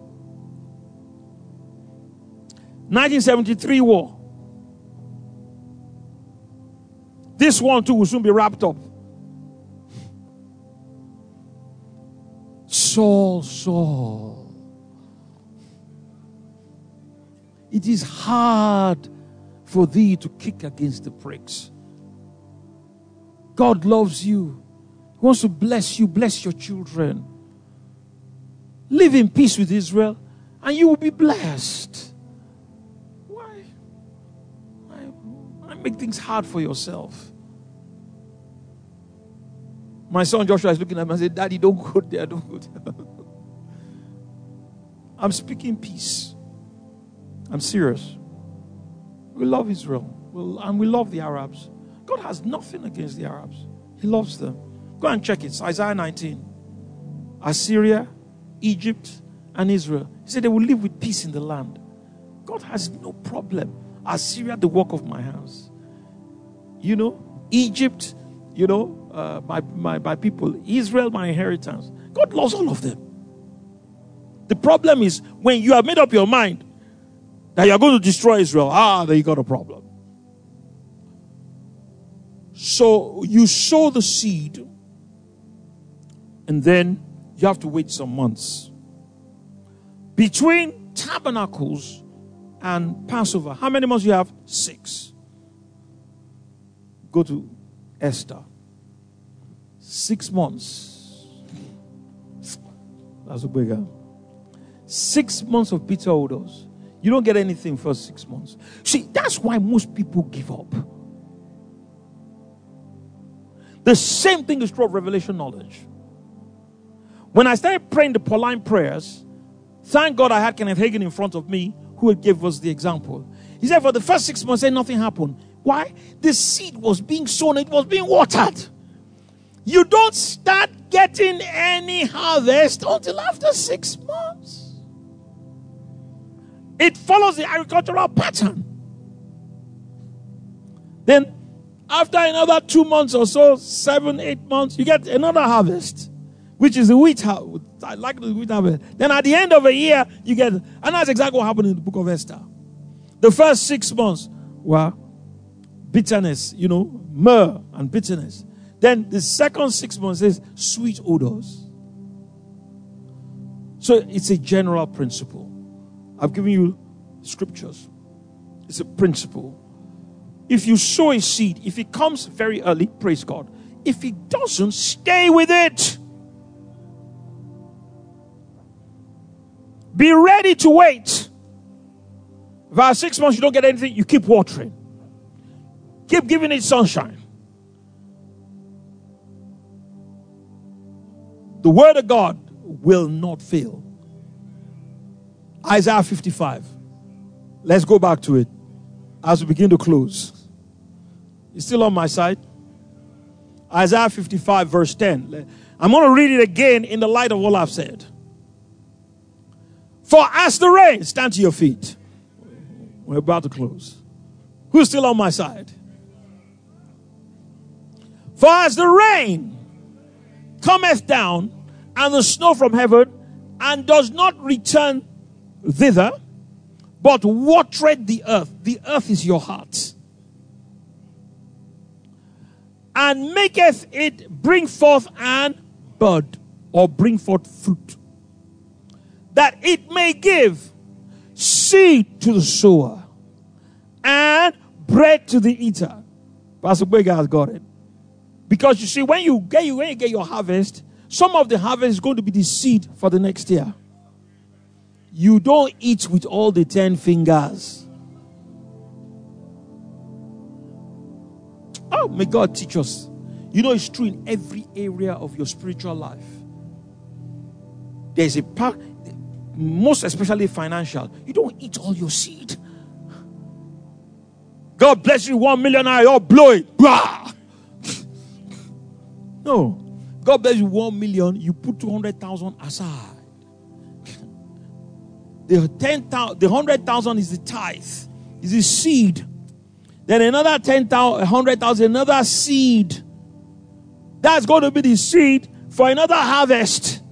1973 war. This one too will soon be wrapped up. Saul, it is hard for thee to kick against the pricks. God loves you. He wants to bless you, bless your children. Live in peace with Israel, and you will be blessed. Why make things hard for yourself? My son Joshua is looking at me and said, Daddy, don't go there, don't go there. I'm speaking peace. I'm serious. We love Israel, and we love the Arabs. God has nothing against the Arabs. He loves them. Go and check it. It's Isaiah 19. Assyria, Egypt, and Israel. He said they will live with peace in the land. God has no problem. Assyria, the work of my hands. Egypt, my people. Israel, my inheritance. God loves all of them. The problem is when you have made up your mind that you are going to destroy Israel, then you got a problem. So you sow the seed, and then you have to wait some months. Between Tabernacles and Passover, how many months you have? 6. Go to Esther. 6 months. That's a big one. 6 months of bitter odors. You don't get anything for 6 months. See, that's why most people give up. The same thing is true of revelation knowledge. When I started praying the Pauline prayers, thank God I had Kenneth Hagin in front of me who gave us the example. He said for the first 6 months, nothing happened. Why? The seed was being sown, it was being watered. You don't start getting any harvest until after 6 months. It follows the agricultural pattern. Then, after another 2 months or so, 7, 8 months, you get another harvest, which is the wheat harvest. I like the wheat harvest. Then at the end of a year, you get, and that's exactly what happened in the book of Esther. The first 6 months were bitterness, myrrh and bitterness. Then the second 6 months is sweet odors. So it's a general principle. I've given you scriptures. It's a principle. If you sow a seed, if it comes very early, praise God. If it doesn't, stay with it. Be ready to wait. If after 6 months you don't get anything, you keep watering. Keep giving it sunshine. The word of God will not fail. Isaiah 55. Let's go back to it as we begin to close. It's still on my side. Isaiah 55 verse 10. I'm going to read it again in the light of what I've said. For as the rain, stand to your feet. We're about to close. Who's still on my side? For as the rain cometh down and the snow from heaven and does not return thither, but watereth the earth. The earth is your heart. And maketh it bring forth an bud, or bring forth fruit, that it may give seed to the sower and bread to the eater. Pastor Bega has got it. Because you see, when you get your harvest, some of the harvest is going to be the seed for the next year. You don't eat with all the 10 fingers. Oh, may God teach us. It's true in every area of your spiritual life. There's a part, most especially financial. You don't eat all your seed. God bless you, 1 million, you all blow it. No. God bless you 1 million, you put 200,000 aside. The 100,000 is the tithe, is the seed. Then another 10,000, 100,000, another seed. That's going to be the seed for another harvest.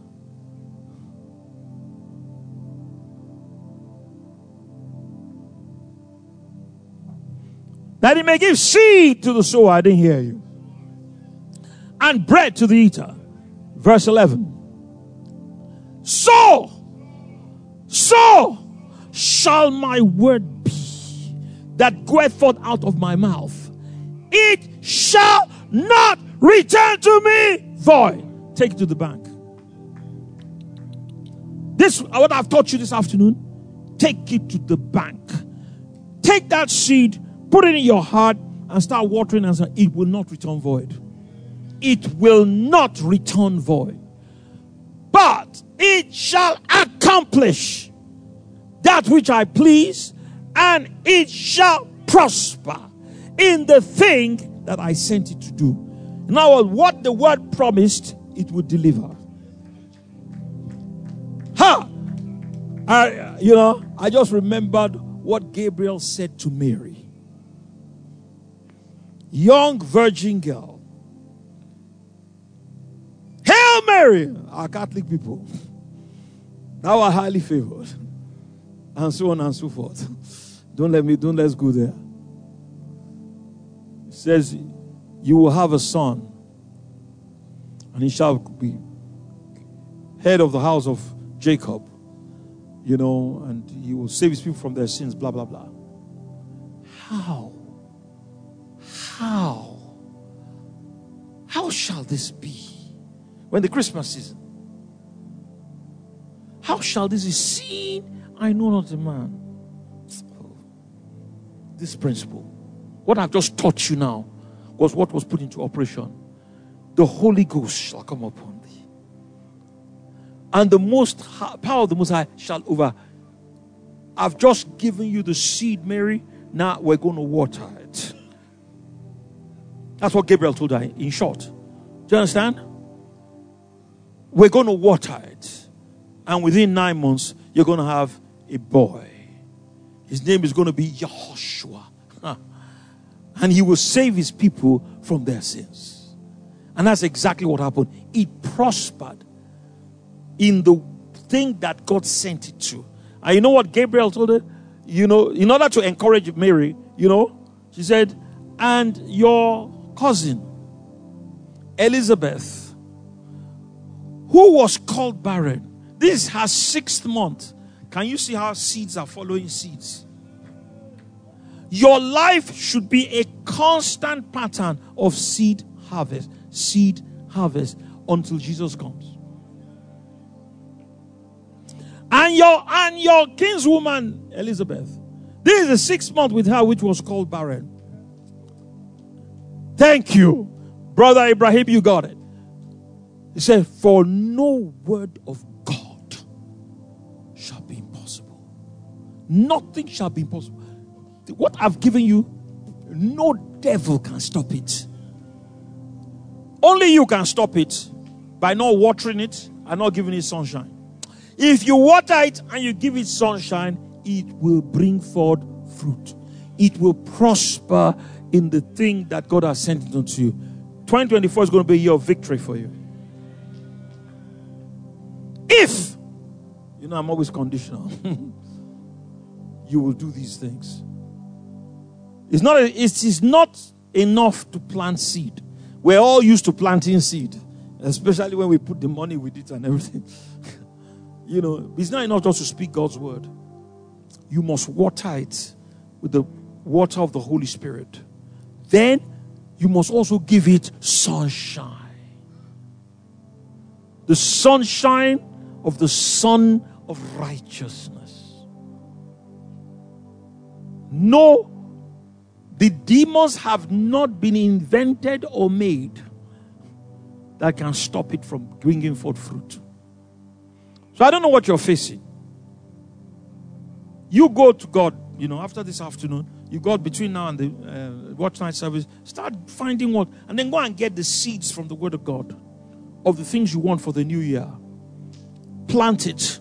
That it may give seed to the sower. I didn't hear you. And bread to the eater. Verse 11. So shall my word be that goeth forth out of my mouth. It shall not return to me void. Take it to the bank. This, what I've taught you this afternoon, take it to the bank. Take that seed, put it in your heart, and start watering and say, it will not return void. It will not return void. But it shall accomplish that which I please, and it shall prosper in the thing that I sent it to do. Now, what the word promised, it would deliver. I just remembered what Gabriel said to Mary. Young virgin girl. Hail Mary! Our Catholic people. Thou art highly favored. And so on and so forth. Let's go there. It says, you will have a son, and he shall be head of the house of Jacob, and he will save his people from their sins, blah, blah, blah. How shall this be? When the Christmas season. How shall this be seen? I know not a man. This principle, what I've just taught you now, was what was put into operation. The Holy Ghost shall come upon thee, and the power of the Most High shall over. I've just given you the seed, Mary. Now we're going to water it. That's what Gabriel told her in short. Do you understand? We're going to water it, and within 9 months you're going to have a boy. His name is going to be Yehoshua. And he will save his people from their sins. And that's exactly what happened. It prospered in the thing that God sent it to. And you know what Gabriel told her? In order to encourage Mary, she said, and your cousin, Elizabeth, who was called barren. This is her 6th month. Can you see how seeds are following seeds? Your life should be a constant pattern of seed harvest until Jesus comes. And your kinswoman Elizabeth, this is the 6th month with her, which was called barren. Thank you, brother Abraham. You got it. He said, "For no word of God shall be impossible. Nothing shall be impossible." What I've given you, no devil can stop it. Only you can stop it by not watering it and not giving it sunshine. If you water it and you give it sunshine, it will bring forth fruit. It will prosper in the thing that God has sent it unto you. 2024 is going to be a year of victory for you. If, I'm always conditional. You will do these things. It is not enough to plant seed. We're all used to planting seed, especially when we put the money with it and everything. It's not enough just to speak God's word. You must water it with the water of the Holy Spirit. Then you must also give it sunshine. The sunshine of the Son of Righteousness. No, the demons have not been invented or made that can stop it from bringing forth fruit. So I don't know what you're facing. You go to God, after this afternoon, you go between now and the watch night service, start finding what, and then go and get the seeds from the Word of God of the things you want for the new year. Plant it.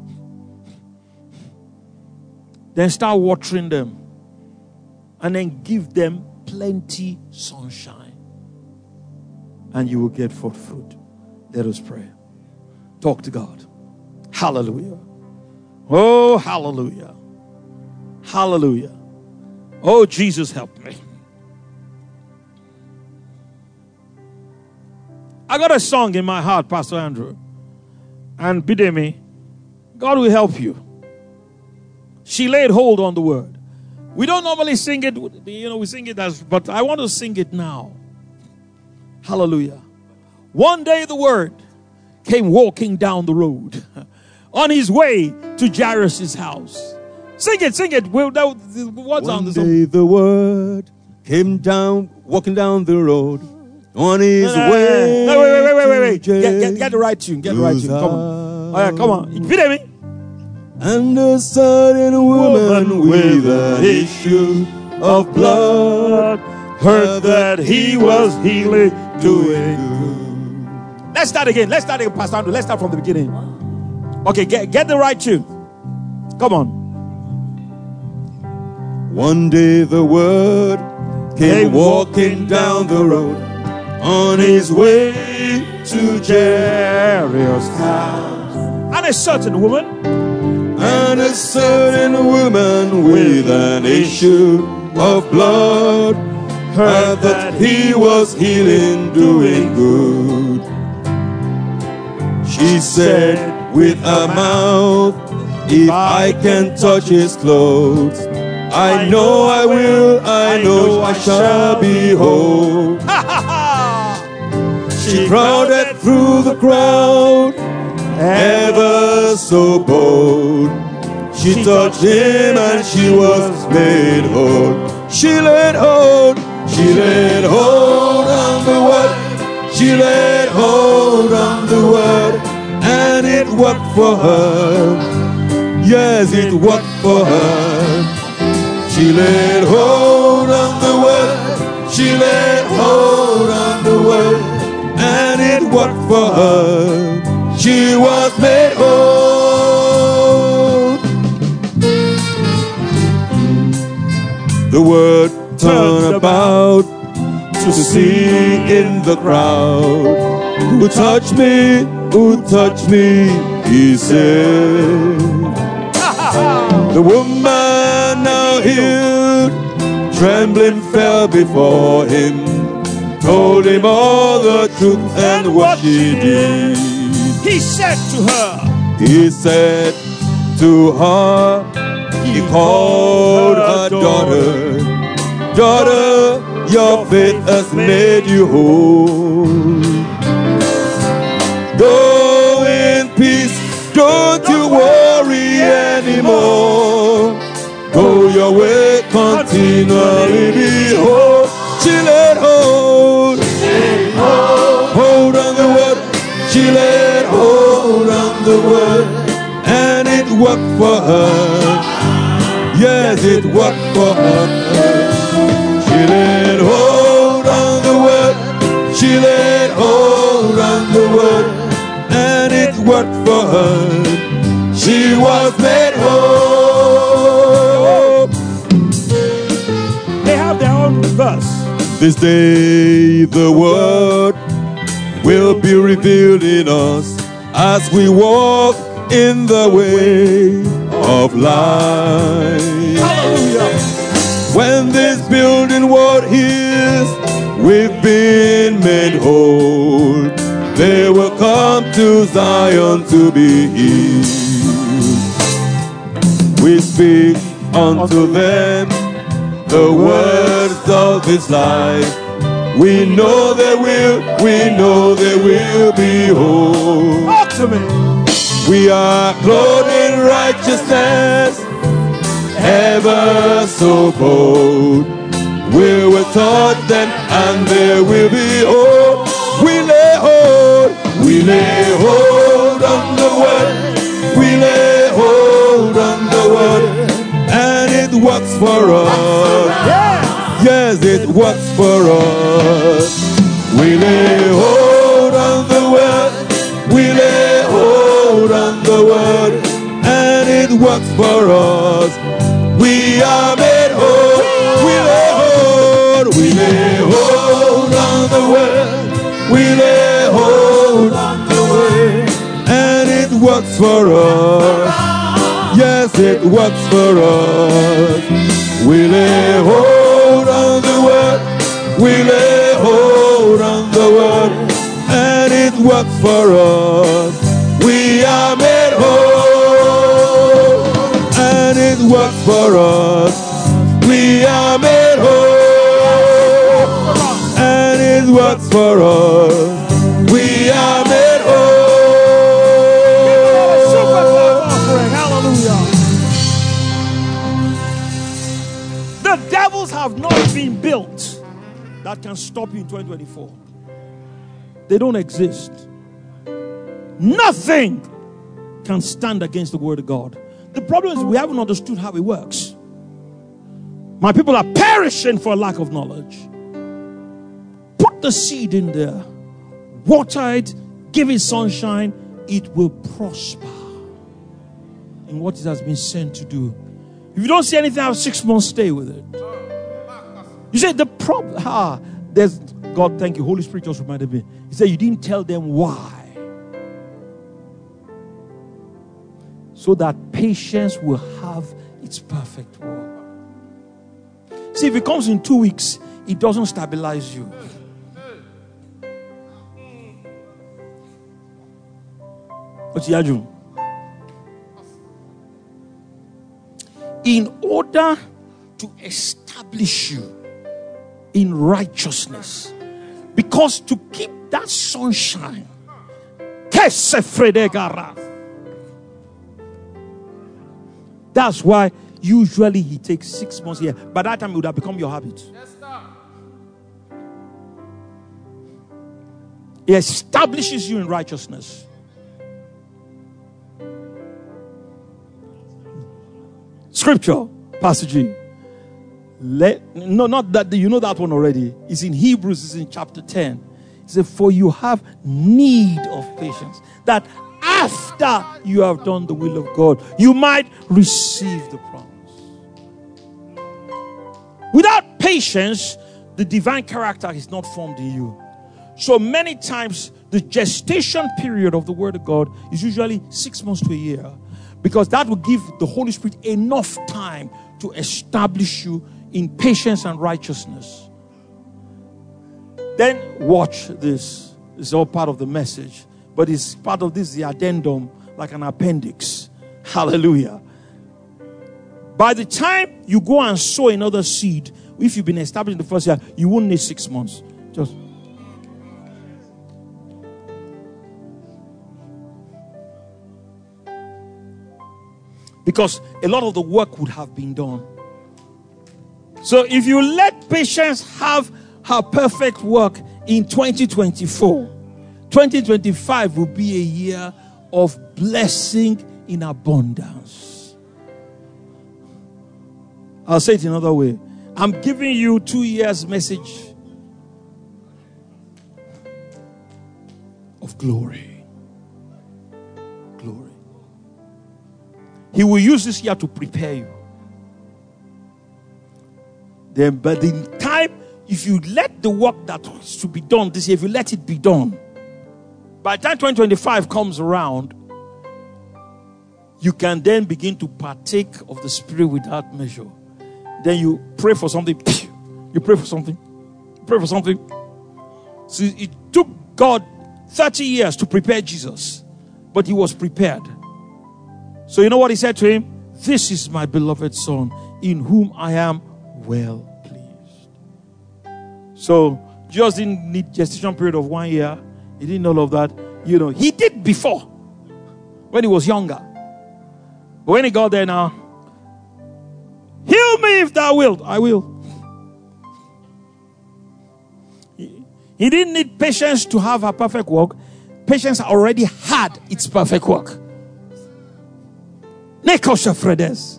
Then start watering them. And then give them plenty sunshine. And you will get forth fruit. Let us pray. Talk to God. Hallelujah. Oh, hallelujah. Hallelujah. Oh, Jesus, help me. I got a song in my heart, Pastor Andrew. And Bidemi, God will help you. She laid hold on the word. We don't normally sing it, we sing it but I want to sing it now. Hallelujah. One day the word came walking down the road on his way to Jairus' house. Sing it. What's on the song? One day the word came down, walking down the road on his way. No, wait. Get the right tune. Come on. All right, come on. Beat me. And a certain woman with an issue of blood heard that he was healing, doing good. Let's start again, Pastor Andrew. Let's start from the beginning. Okay, get the right tune. Come on. One day the word came walking down the road on his way to Jairus' house. And a certain woman, with an issue of blood heard that he was healing, doing good. She said with her mouth, if I can touch his clothes, I know I will, I know I shall be whole. She crowded through the crowd, ever so bold. She touched him and she was made whole. She laid hold on the word. She laid hold on the word, and it worked for her. Yes, it worked for her. She laid hold on the word. She laid hold on the word, and it worked for her. She was made whole. The word turned about to see in the crowd. Who touched me? Who touched me? He said. The woman now healed, trembling fell before him, told him all the truth and what she did. He said to her, he called her daughter, daughter, your faith has made you whole. Go in peace, don't you worry anymore. Go your way, continually be whole. She laid hold on the word. She laid hold on the word, and it worked for her. Yes, it worked for her. She laid hold on the word. She laid hold on the word, and it worked for her. She was made whole. They have their own verse. This day the word will be revealed in us as we walk in the way of life. Hallelujah. When this building word hears we've been made whole, they will come to Zion to be healed. We speak unto them the words of this life. We know they will be whole. Talk to me. We are clothed in righteousness, ever so bold. We will touch them and they will be whole. We lay hold on the word. We lay hold on the word, and it works for us. Yes, it works for us. We lay hold on the word. We lay hold on the word, and it works for us. We are made whole. We lay hold on the word. We lay hold on the word, and it works for us. Yes, it works for us. We lay hold on the word. We lay hold on the word, and it works for us. We are made whole, and it works for us. We are made whole, and it works for us. We are made whole. Hallelujah. The devils have not been built that can stop you in 2024. They don't exist. Nothing can stand against the word of God. The problem is we haven't understood how it works. My people are perishing for lack of knowledge. Put the seed in there, water it, give it sunshine, it will prosper in what it has been sent to do. If you don't see anything after 6 months, stay with it. You say the problem, there's God, thank you. Holy Spirit just reminded me. He said you didn't tell them why. So that patience will have its perfect work. See, if it comes in 2 weeks, it doesn't stabilize you. What's Yaju? In order to establish you in righteousness, because to keep that sunshine, that's why usually he takes 6 months here. By that time, it would have become your habit. He establishes you in righteousness. Scripture passage. No, not that you know that one already. It's in Hebrews, it's in chapter 10. It says, for you have need of patience, that after you have done the will of God, you might receive the promise. Without patience, the divine character is not formed in you. So many times, the gestation period of the Word of God is usually 6 months to a year, because that will give the Holy Spirit enough time to establish you in patience and righteousness. Then watch this. It's all part of the message, but it's part of this, the addendum, like an appendix. Hallelujah. By the time you go and sow another seed, if you've been established in the first year, you won't need 6 months. Just because a lot of the work would have been done. So if you let patience have her perfect work in 2024, 2025 will be a year of blessing in abundance. I'll say it another way. I'm giving you 2 years message of glory. Glory. He will use this year to prepare you. Then, by the time, if you let the work that was to be done this year, if you let it be done, by the time 2025 comes around, you can then begin to partake of the Spirit without measure. Then you pray for something. You pray for something. Pray for something. So it took God 30 years to prepare Jesus, but he was prepared. So you know what he said to him? This is my beloved Son, in whom I am well pleased. So Jesus didn't need gestation period of 1 year. He didn't know all of that. You know, he did before, when he was younger. But when he got there now, heal me if thou wilt. I will. He didn't need patience to have a perfect work. Patience already had its perfect work. Nekosha Fredes.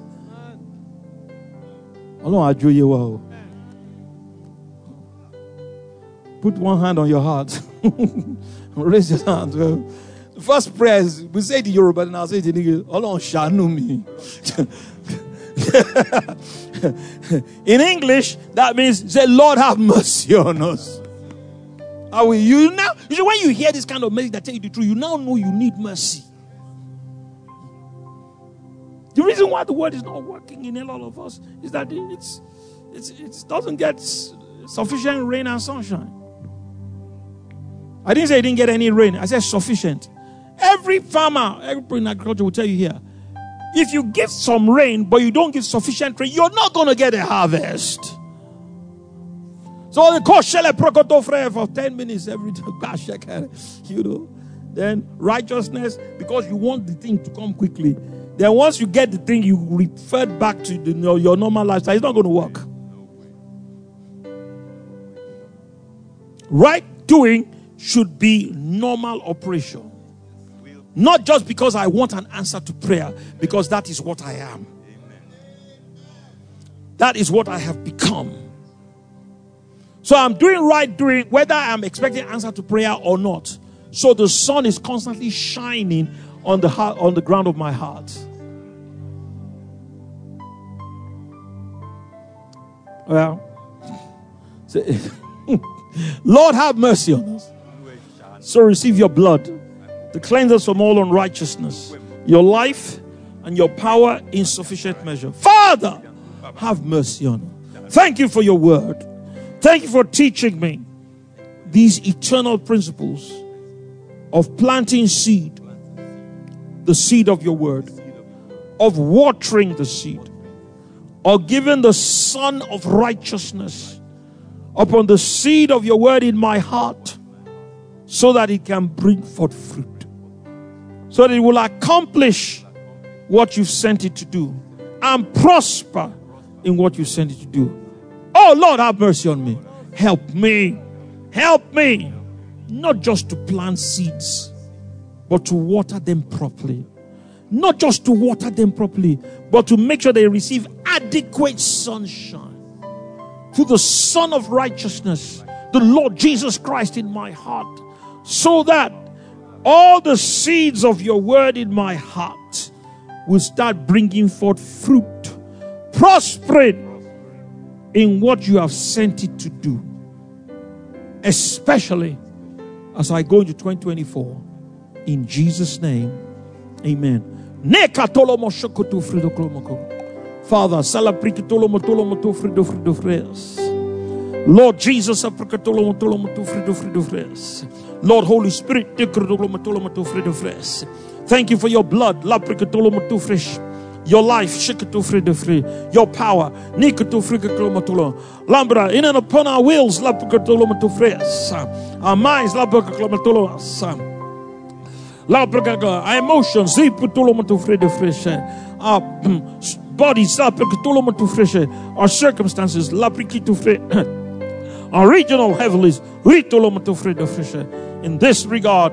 Put one hand on your heart. Raise your hand. The first prayer is, we say it in Yoruba, and I'll say it in English. Allah shanu me. In English, that means, say, Lord, have mercy on us. How will you now? You know, when you hear this kind of message that tell you the truth, you now know you need mercy. The reason why the word is not working in a lot of us is that it doesn't get sufficient rain and sunshine. I didn't say it didn't get any rain. I said sufficient. Every farmer, every in agriculture will tell you here, if you give some rain, but you don't give sufficient rain, you're not going to get a harvest. So the koshele prokoto for 10 minutes every day, you know. Then righteousness, because you want the thing to come quickly. Then once you get the thing, you revert back to your normal lifestyle. It's not going to work. Right doing should be normal operation. Not just because I want an answer to prayer, because that is what I am. That is what I have become. So I'm doing right doing, whether I'm expecting answer to prayer or not. So the sun is constantly shining on the heart, on the ground of my heart. Well, Lord, have mercy on us. So receive your blood to cleanse us from all unrighteousness, your life and your power in sufficient measure. Father, have mercy on us. Thank you for your word. Thank you for teaching me these eternal principles of planting seed, the seed of your word, of watering the seed, of giving the sun of righteousness upon the seed of your word in my heart, so that it can bring forth fruit, so that it will accomplish what you've sent it to do and prosper in what you sent it to do. Oh Lord, have mercy on me. Help me. Help me. Not just to plant seeds, but to water them properly. Not just to water them properly, but to make sure they receive adequate sunshine through the Son of Righteousness, the Lord Jesus Christ, in my heart, so that all the seeds of your word in my heart will start bringing forth fruit, prospering in what you have sent it to do, especially as I go into 2024. In Jesus' name, amen. Father, Lord Jesus, Lord Holy Spirit, thank you for your blood, your life, your power, Lambra, in and upon our wills, our minds, our emotions, our bodies, our circumstances, our regional heavens, in this regard,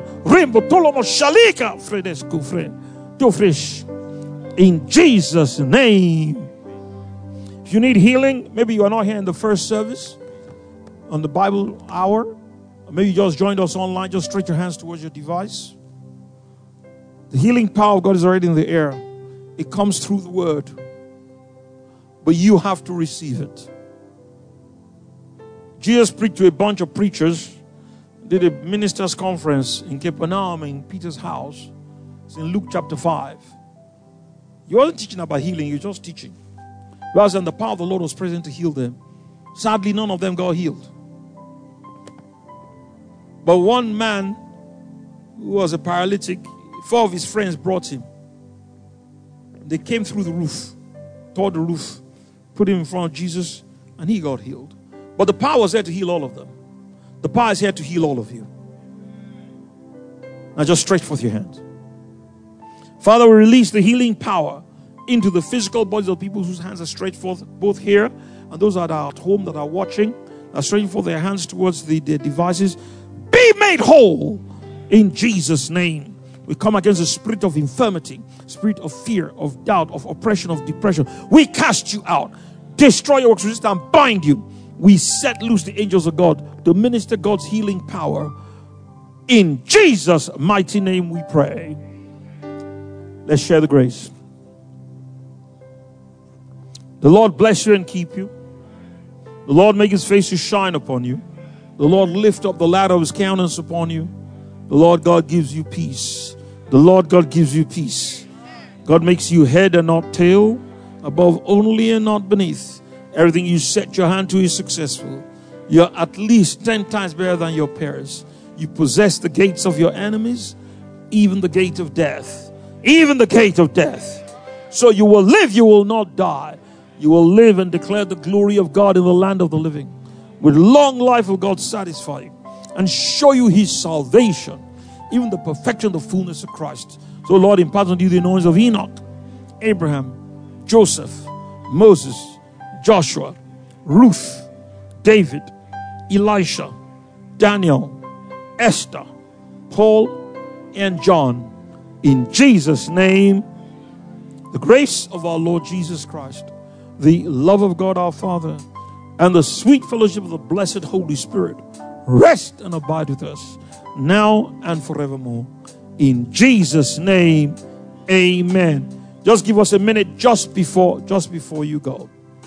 in Jesus' name. If you need healing, maybe you are not here in the first service on the Bible hour, or maybe you just joined us online, just stretch your hands towards your device. The healing power of God is already in the air. It comes through the word, but you have to receive it. Jesus preached to a bunch of preachers, did a ministers' conference in Capernaum in Peter's house. It's in Luke chapter 5. He wasn't teaching about healing, he was just teaching. Rather than the power of the Lord was present to heal them. Sadly, none of them got healed. But one man who was a paralytic, 4 of his friends brought him. They came through the roof, tore the roof, put him in front of Jesus, and he got healed. But the power was there to heal all of them. The power is here to heal all of you. Now just stretch forth your hand. Father, we release the healing power into the physical bodies of people whose hands are stretched forth, both here and those that are at home that are watching, are stretching forth their hands towards their devices. Be made whole in Jesus' name. We come against the spirit of infirmity, spirit of fear, of doubt, of oppression, of depression. We cast you out. Destroy your works, resist and bind you. We set loose the angels of God to minister God's healing power. In Jesus' mighty name we pray. Let's share the grace. The Lord bless you and keep you. The Lord make his face to shine upon you. The Lord lift up the ladder of his countenance upon you. The Lord God gives you peace. The Lord God gives you peace. God makes you head and not tail, above only and not beneath. Everything you set your hand to is successful. You're at least 10 times better than your parents. You possess the gates of your enemies, even the gate of death. Even the gate of death. So you will live, you will not die. You will live and declare the glory of God in the land of the living. With long life will God satisfy you and show you his salvation, even the perfection, the fullness of Christ. So Lord, impart on you the anointing of Enoch, Abraham, Joseph, Moses, Joshua, Ruth, David, Elisha, Daniel, Esther, Paul, and John. In Jesus' name, the grace of our Lord Jesus Christ, the love of God our Father, and the sweet fellowship of the blessed Holy Spirit rest and abide with us now and forevermore. In Jesus' name, amen. Just give us a minute just before you go.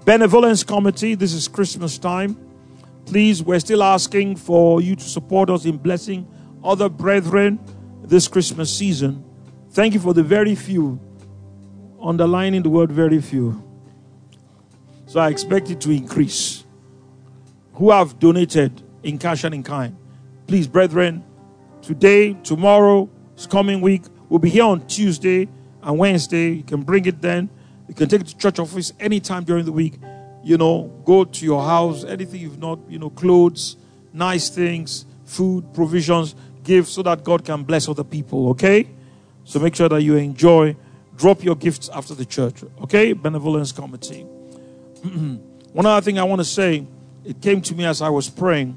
Benevolence Committee, this is Christmas time. Please, we're still asking for you to support us in blessing other brethren this Christmas season. Thank you for the very few, underlining the word very few. So I expect it to increase, who have donated in cash and in kind. Please, brethren, today, tomorrow, this coming week, we'll be here on Tuesday and Wednesday. You can bring it then. You can take it to church office anytime during the week. Go to your house, anything you've not, clothes, nice things, food, provisions, give so that God can bless other people, okay? So make sure that you enjoy. Drop your gifts after the church, okay? Benevolence Committee. One other thing I want to say, it came to me as I was praying,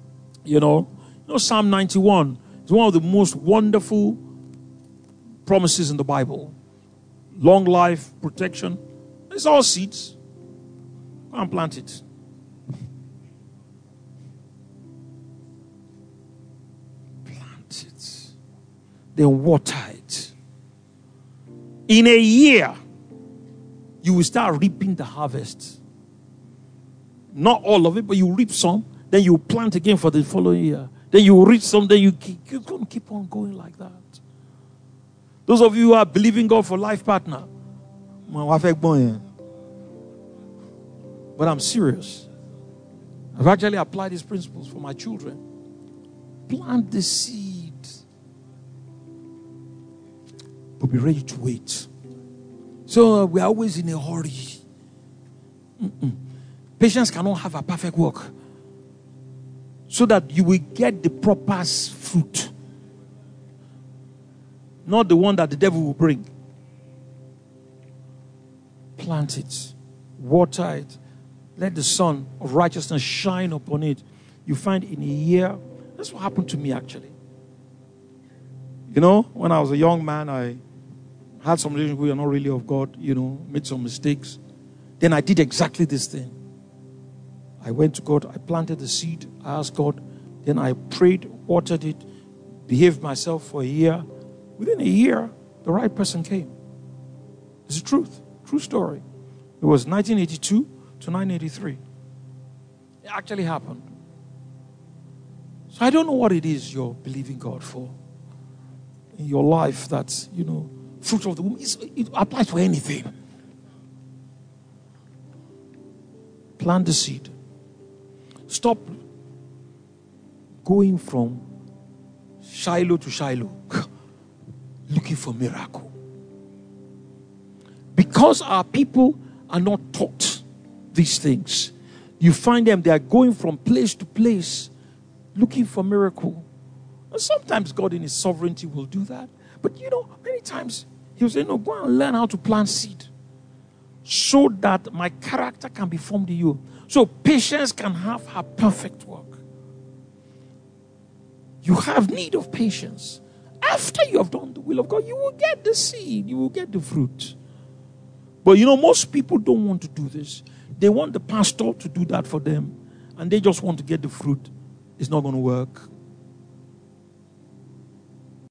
Psalm 91 is one of the most wonderful promises in the Bible. Long life, protection. It's all seeds. Go and plant it. Plant it. Then water it. In a year, you will start reaping the harvest. Not all of it, but you reap some. Then you plant again for the following year. Then you reap some. Then you're going to keep on going like that. Those of you who are believing God for life partner, but I'm serious. I've actually applied these principles for my children. Plant the seed, but be ready to wait. So we're always in a hurry. Patience cannot have a perfect work, so that you will get the proper fruit. Not the one that the devil will bring. Plant it. Water it. Let the sun of righteousness shine upon it. You find in a year. That's what happened to me actually. When I was a young man, I had some relations who were not really of God, made some mistakes. Then I did exactly this thing. I went to God. I planted the seed. I asked God. Then I prayed, watered it, behaved myself for a year. Within a year, the right person came. It's the truth. True story. It was 1982 to 1983. It actually happened. So I don't know what it is you're believing God for in your life that's, fruit of the womb. It applies for anything. Plant the seed. Stop going from Shiloh to Shiloh looking for miracle. Because our people are not taught these things, you find them, they are going from place to place looking for miracle. And sometimes God in his sovereignty will do that. But many times he will say, no, go and learn how to plant seed so that my character can be formed in you. So patience can have her perfect work. You have need of patience. After you have done the will of God, you will get the seed. You will get the fruit. But most people don't want to do this. They want the pastor to do that for them. And they just want to get the fruit. It's not going to work.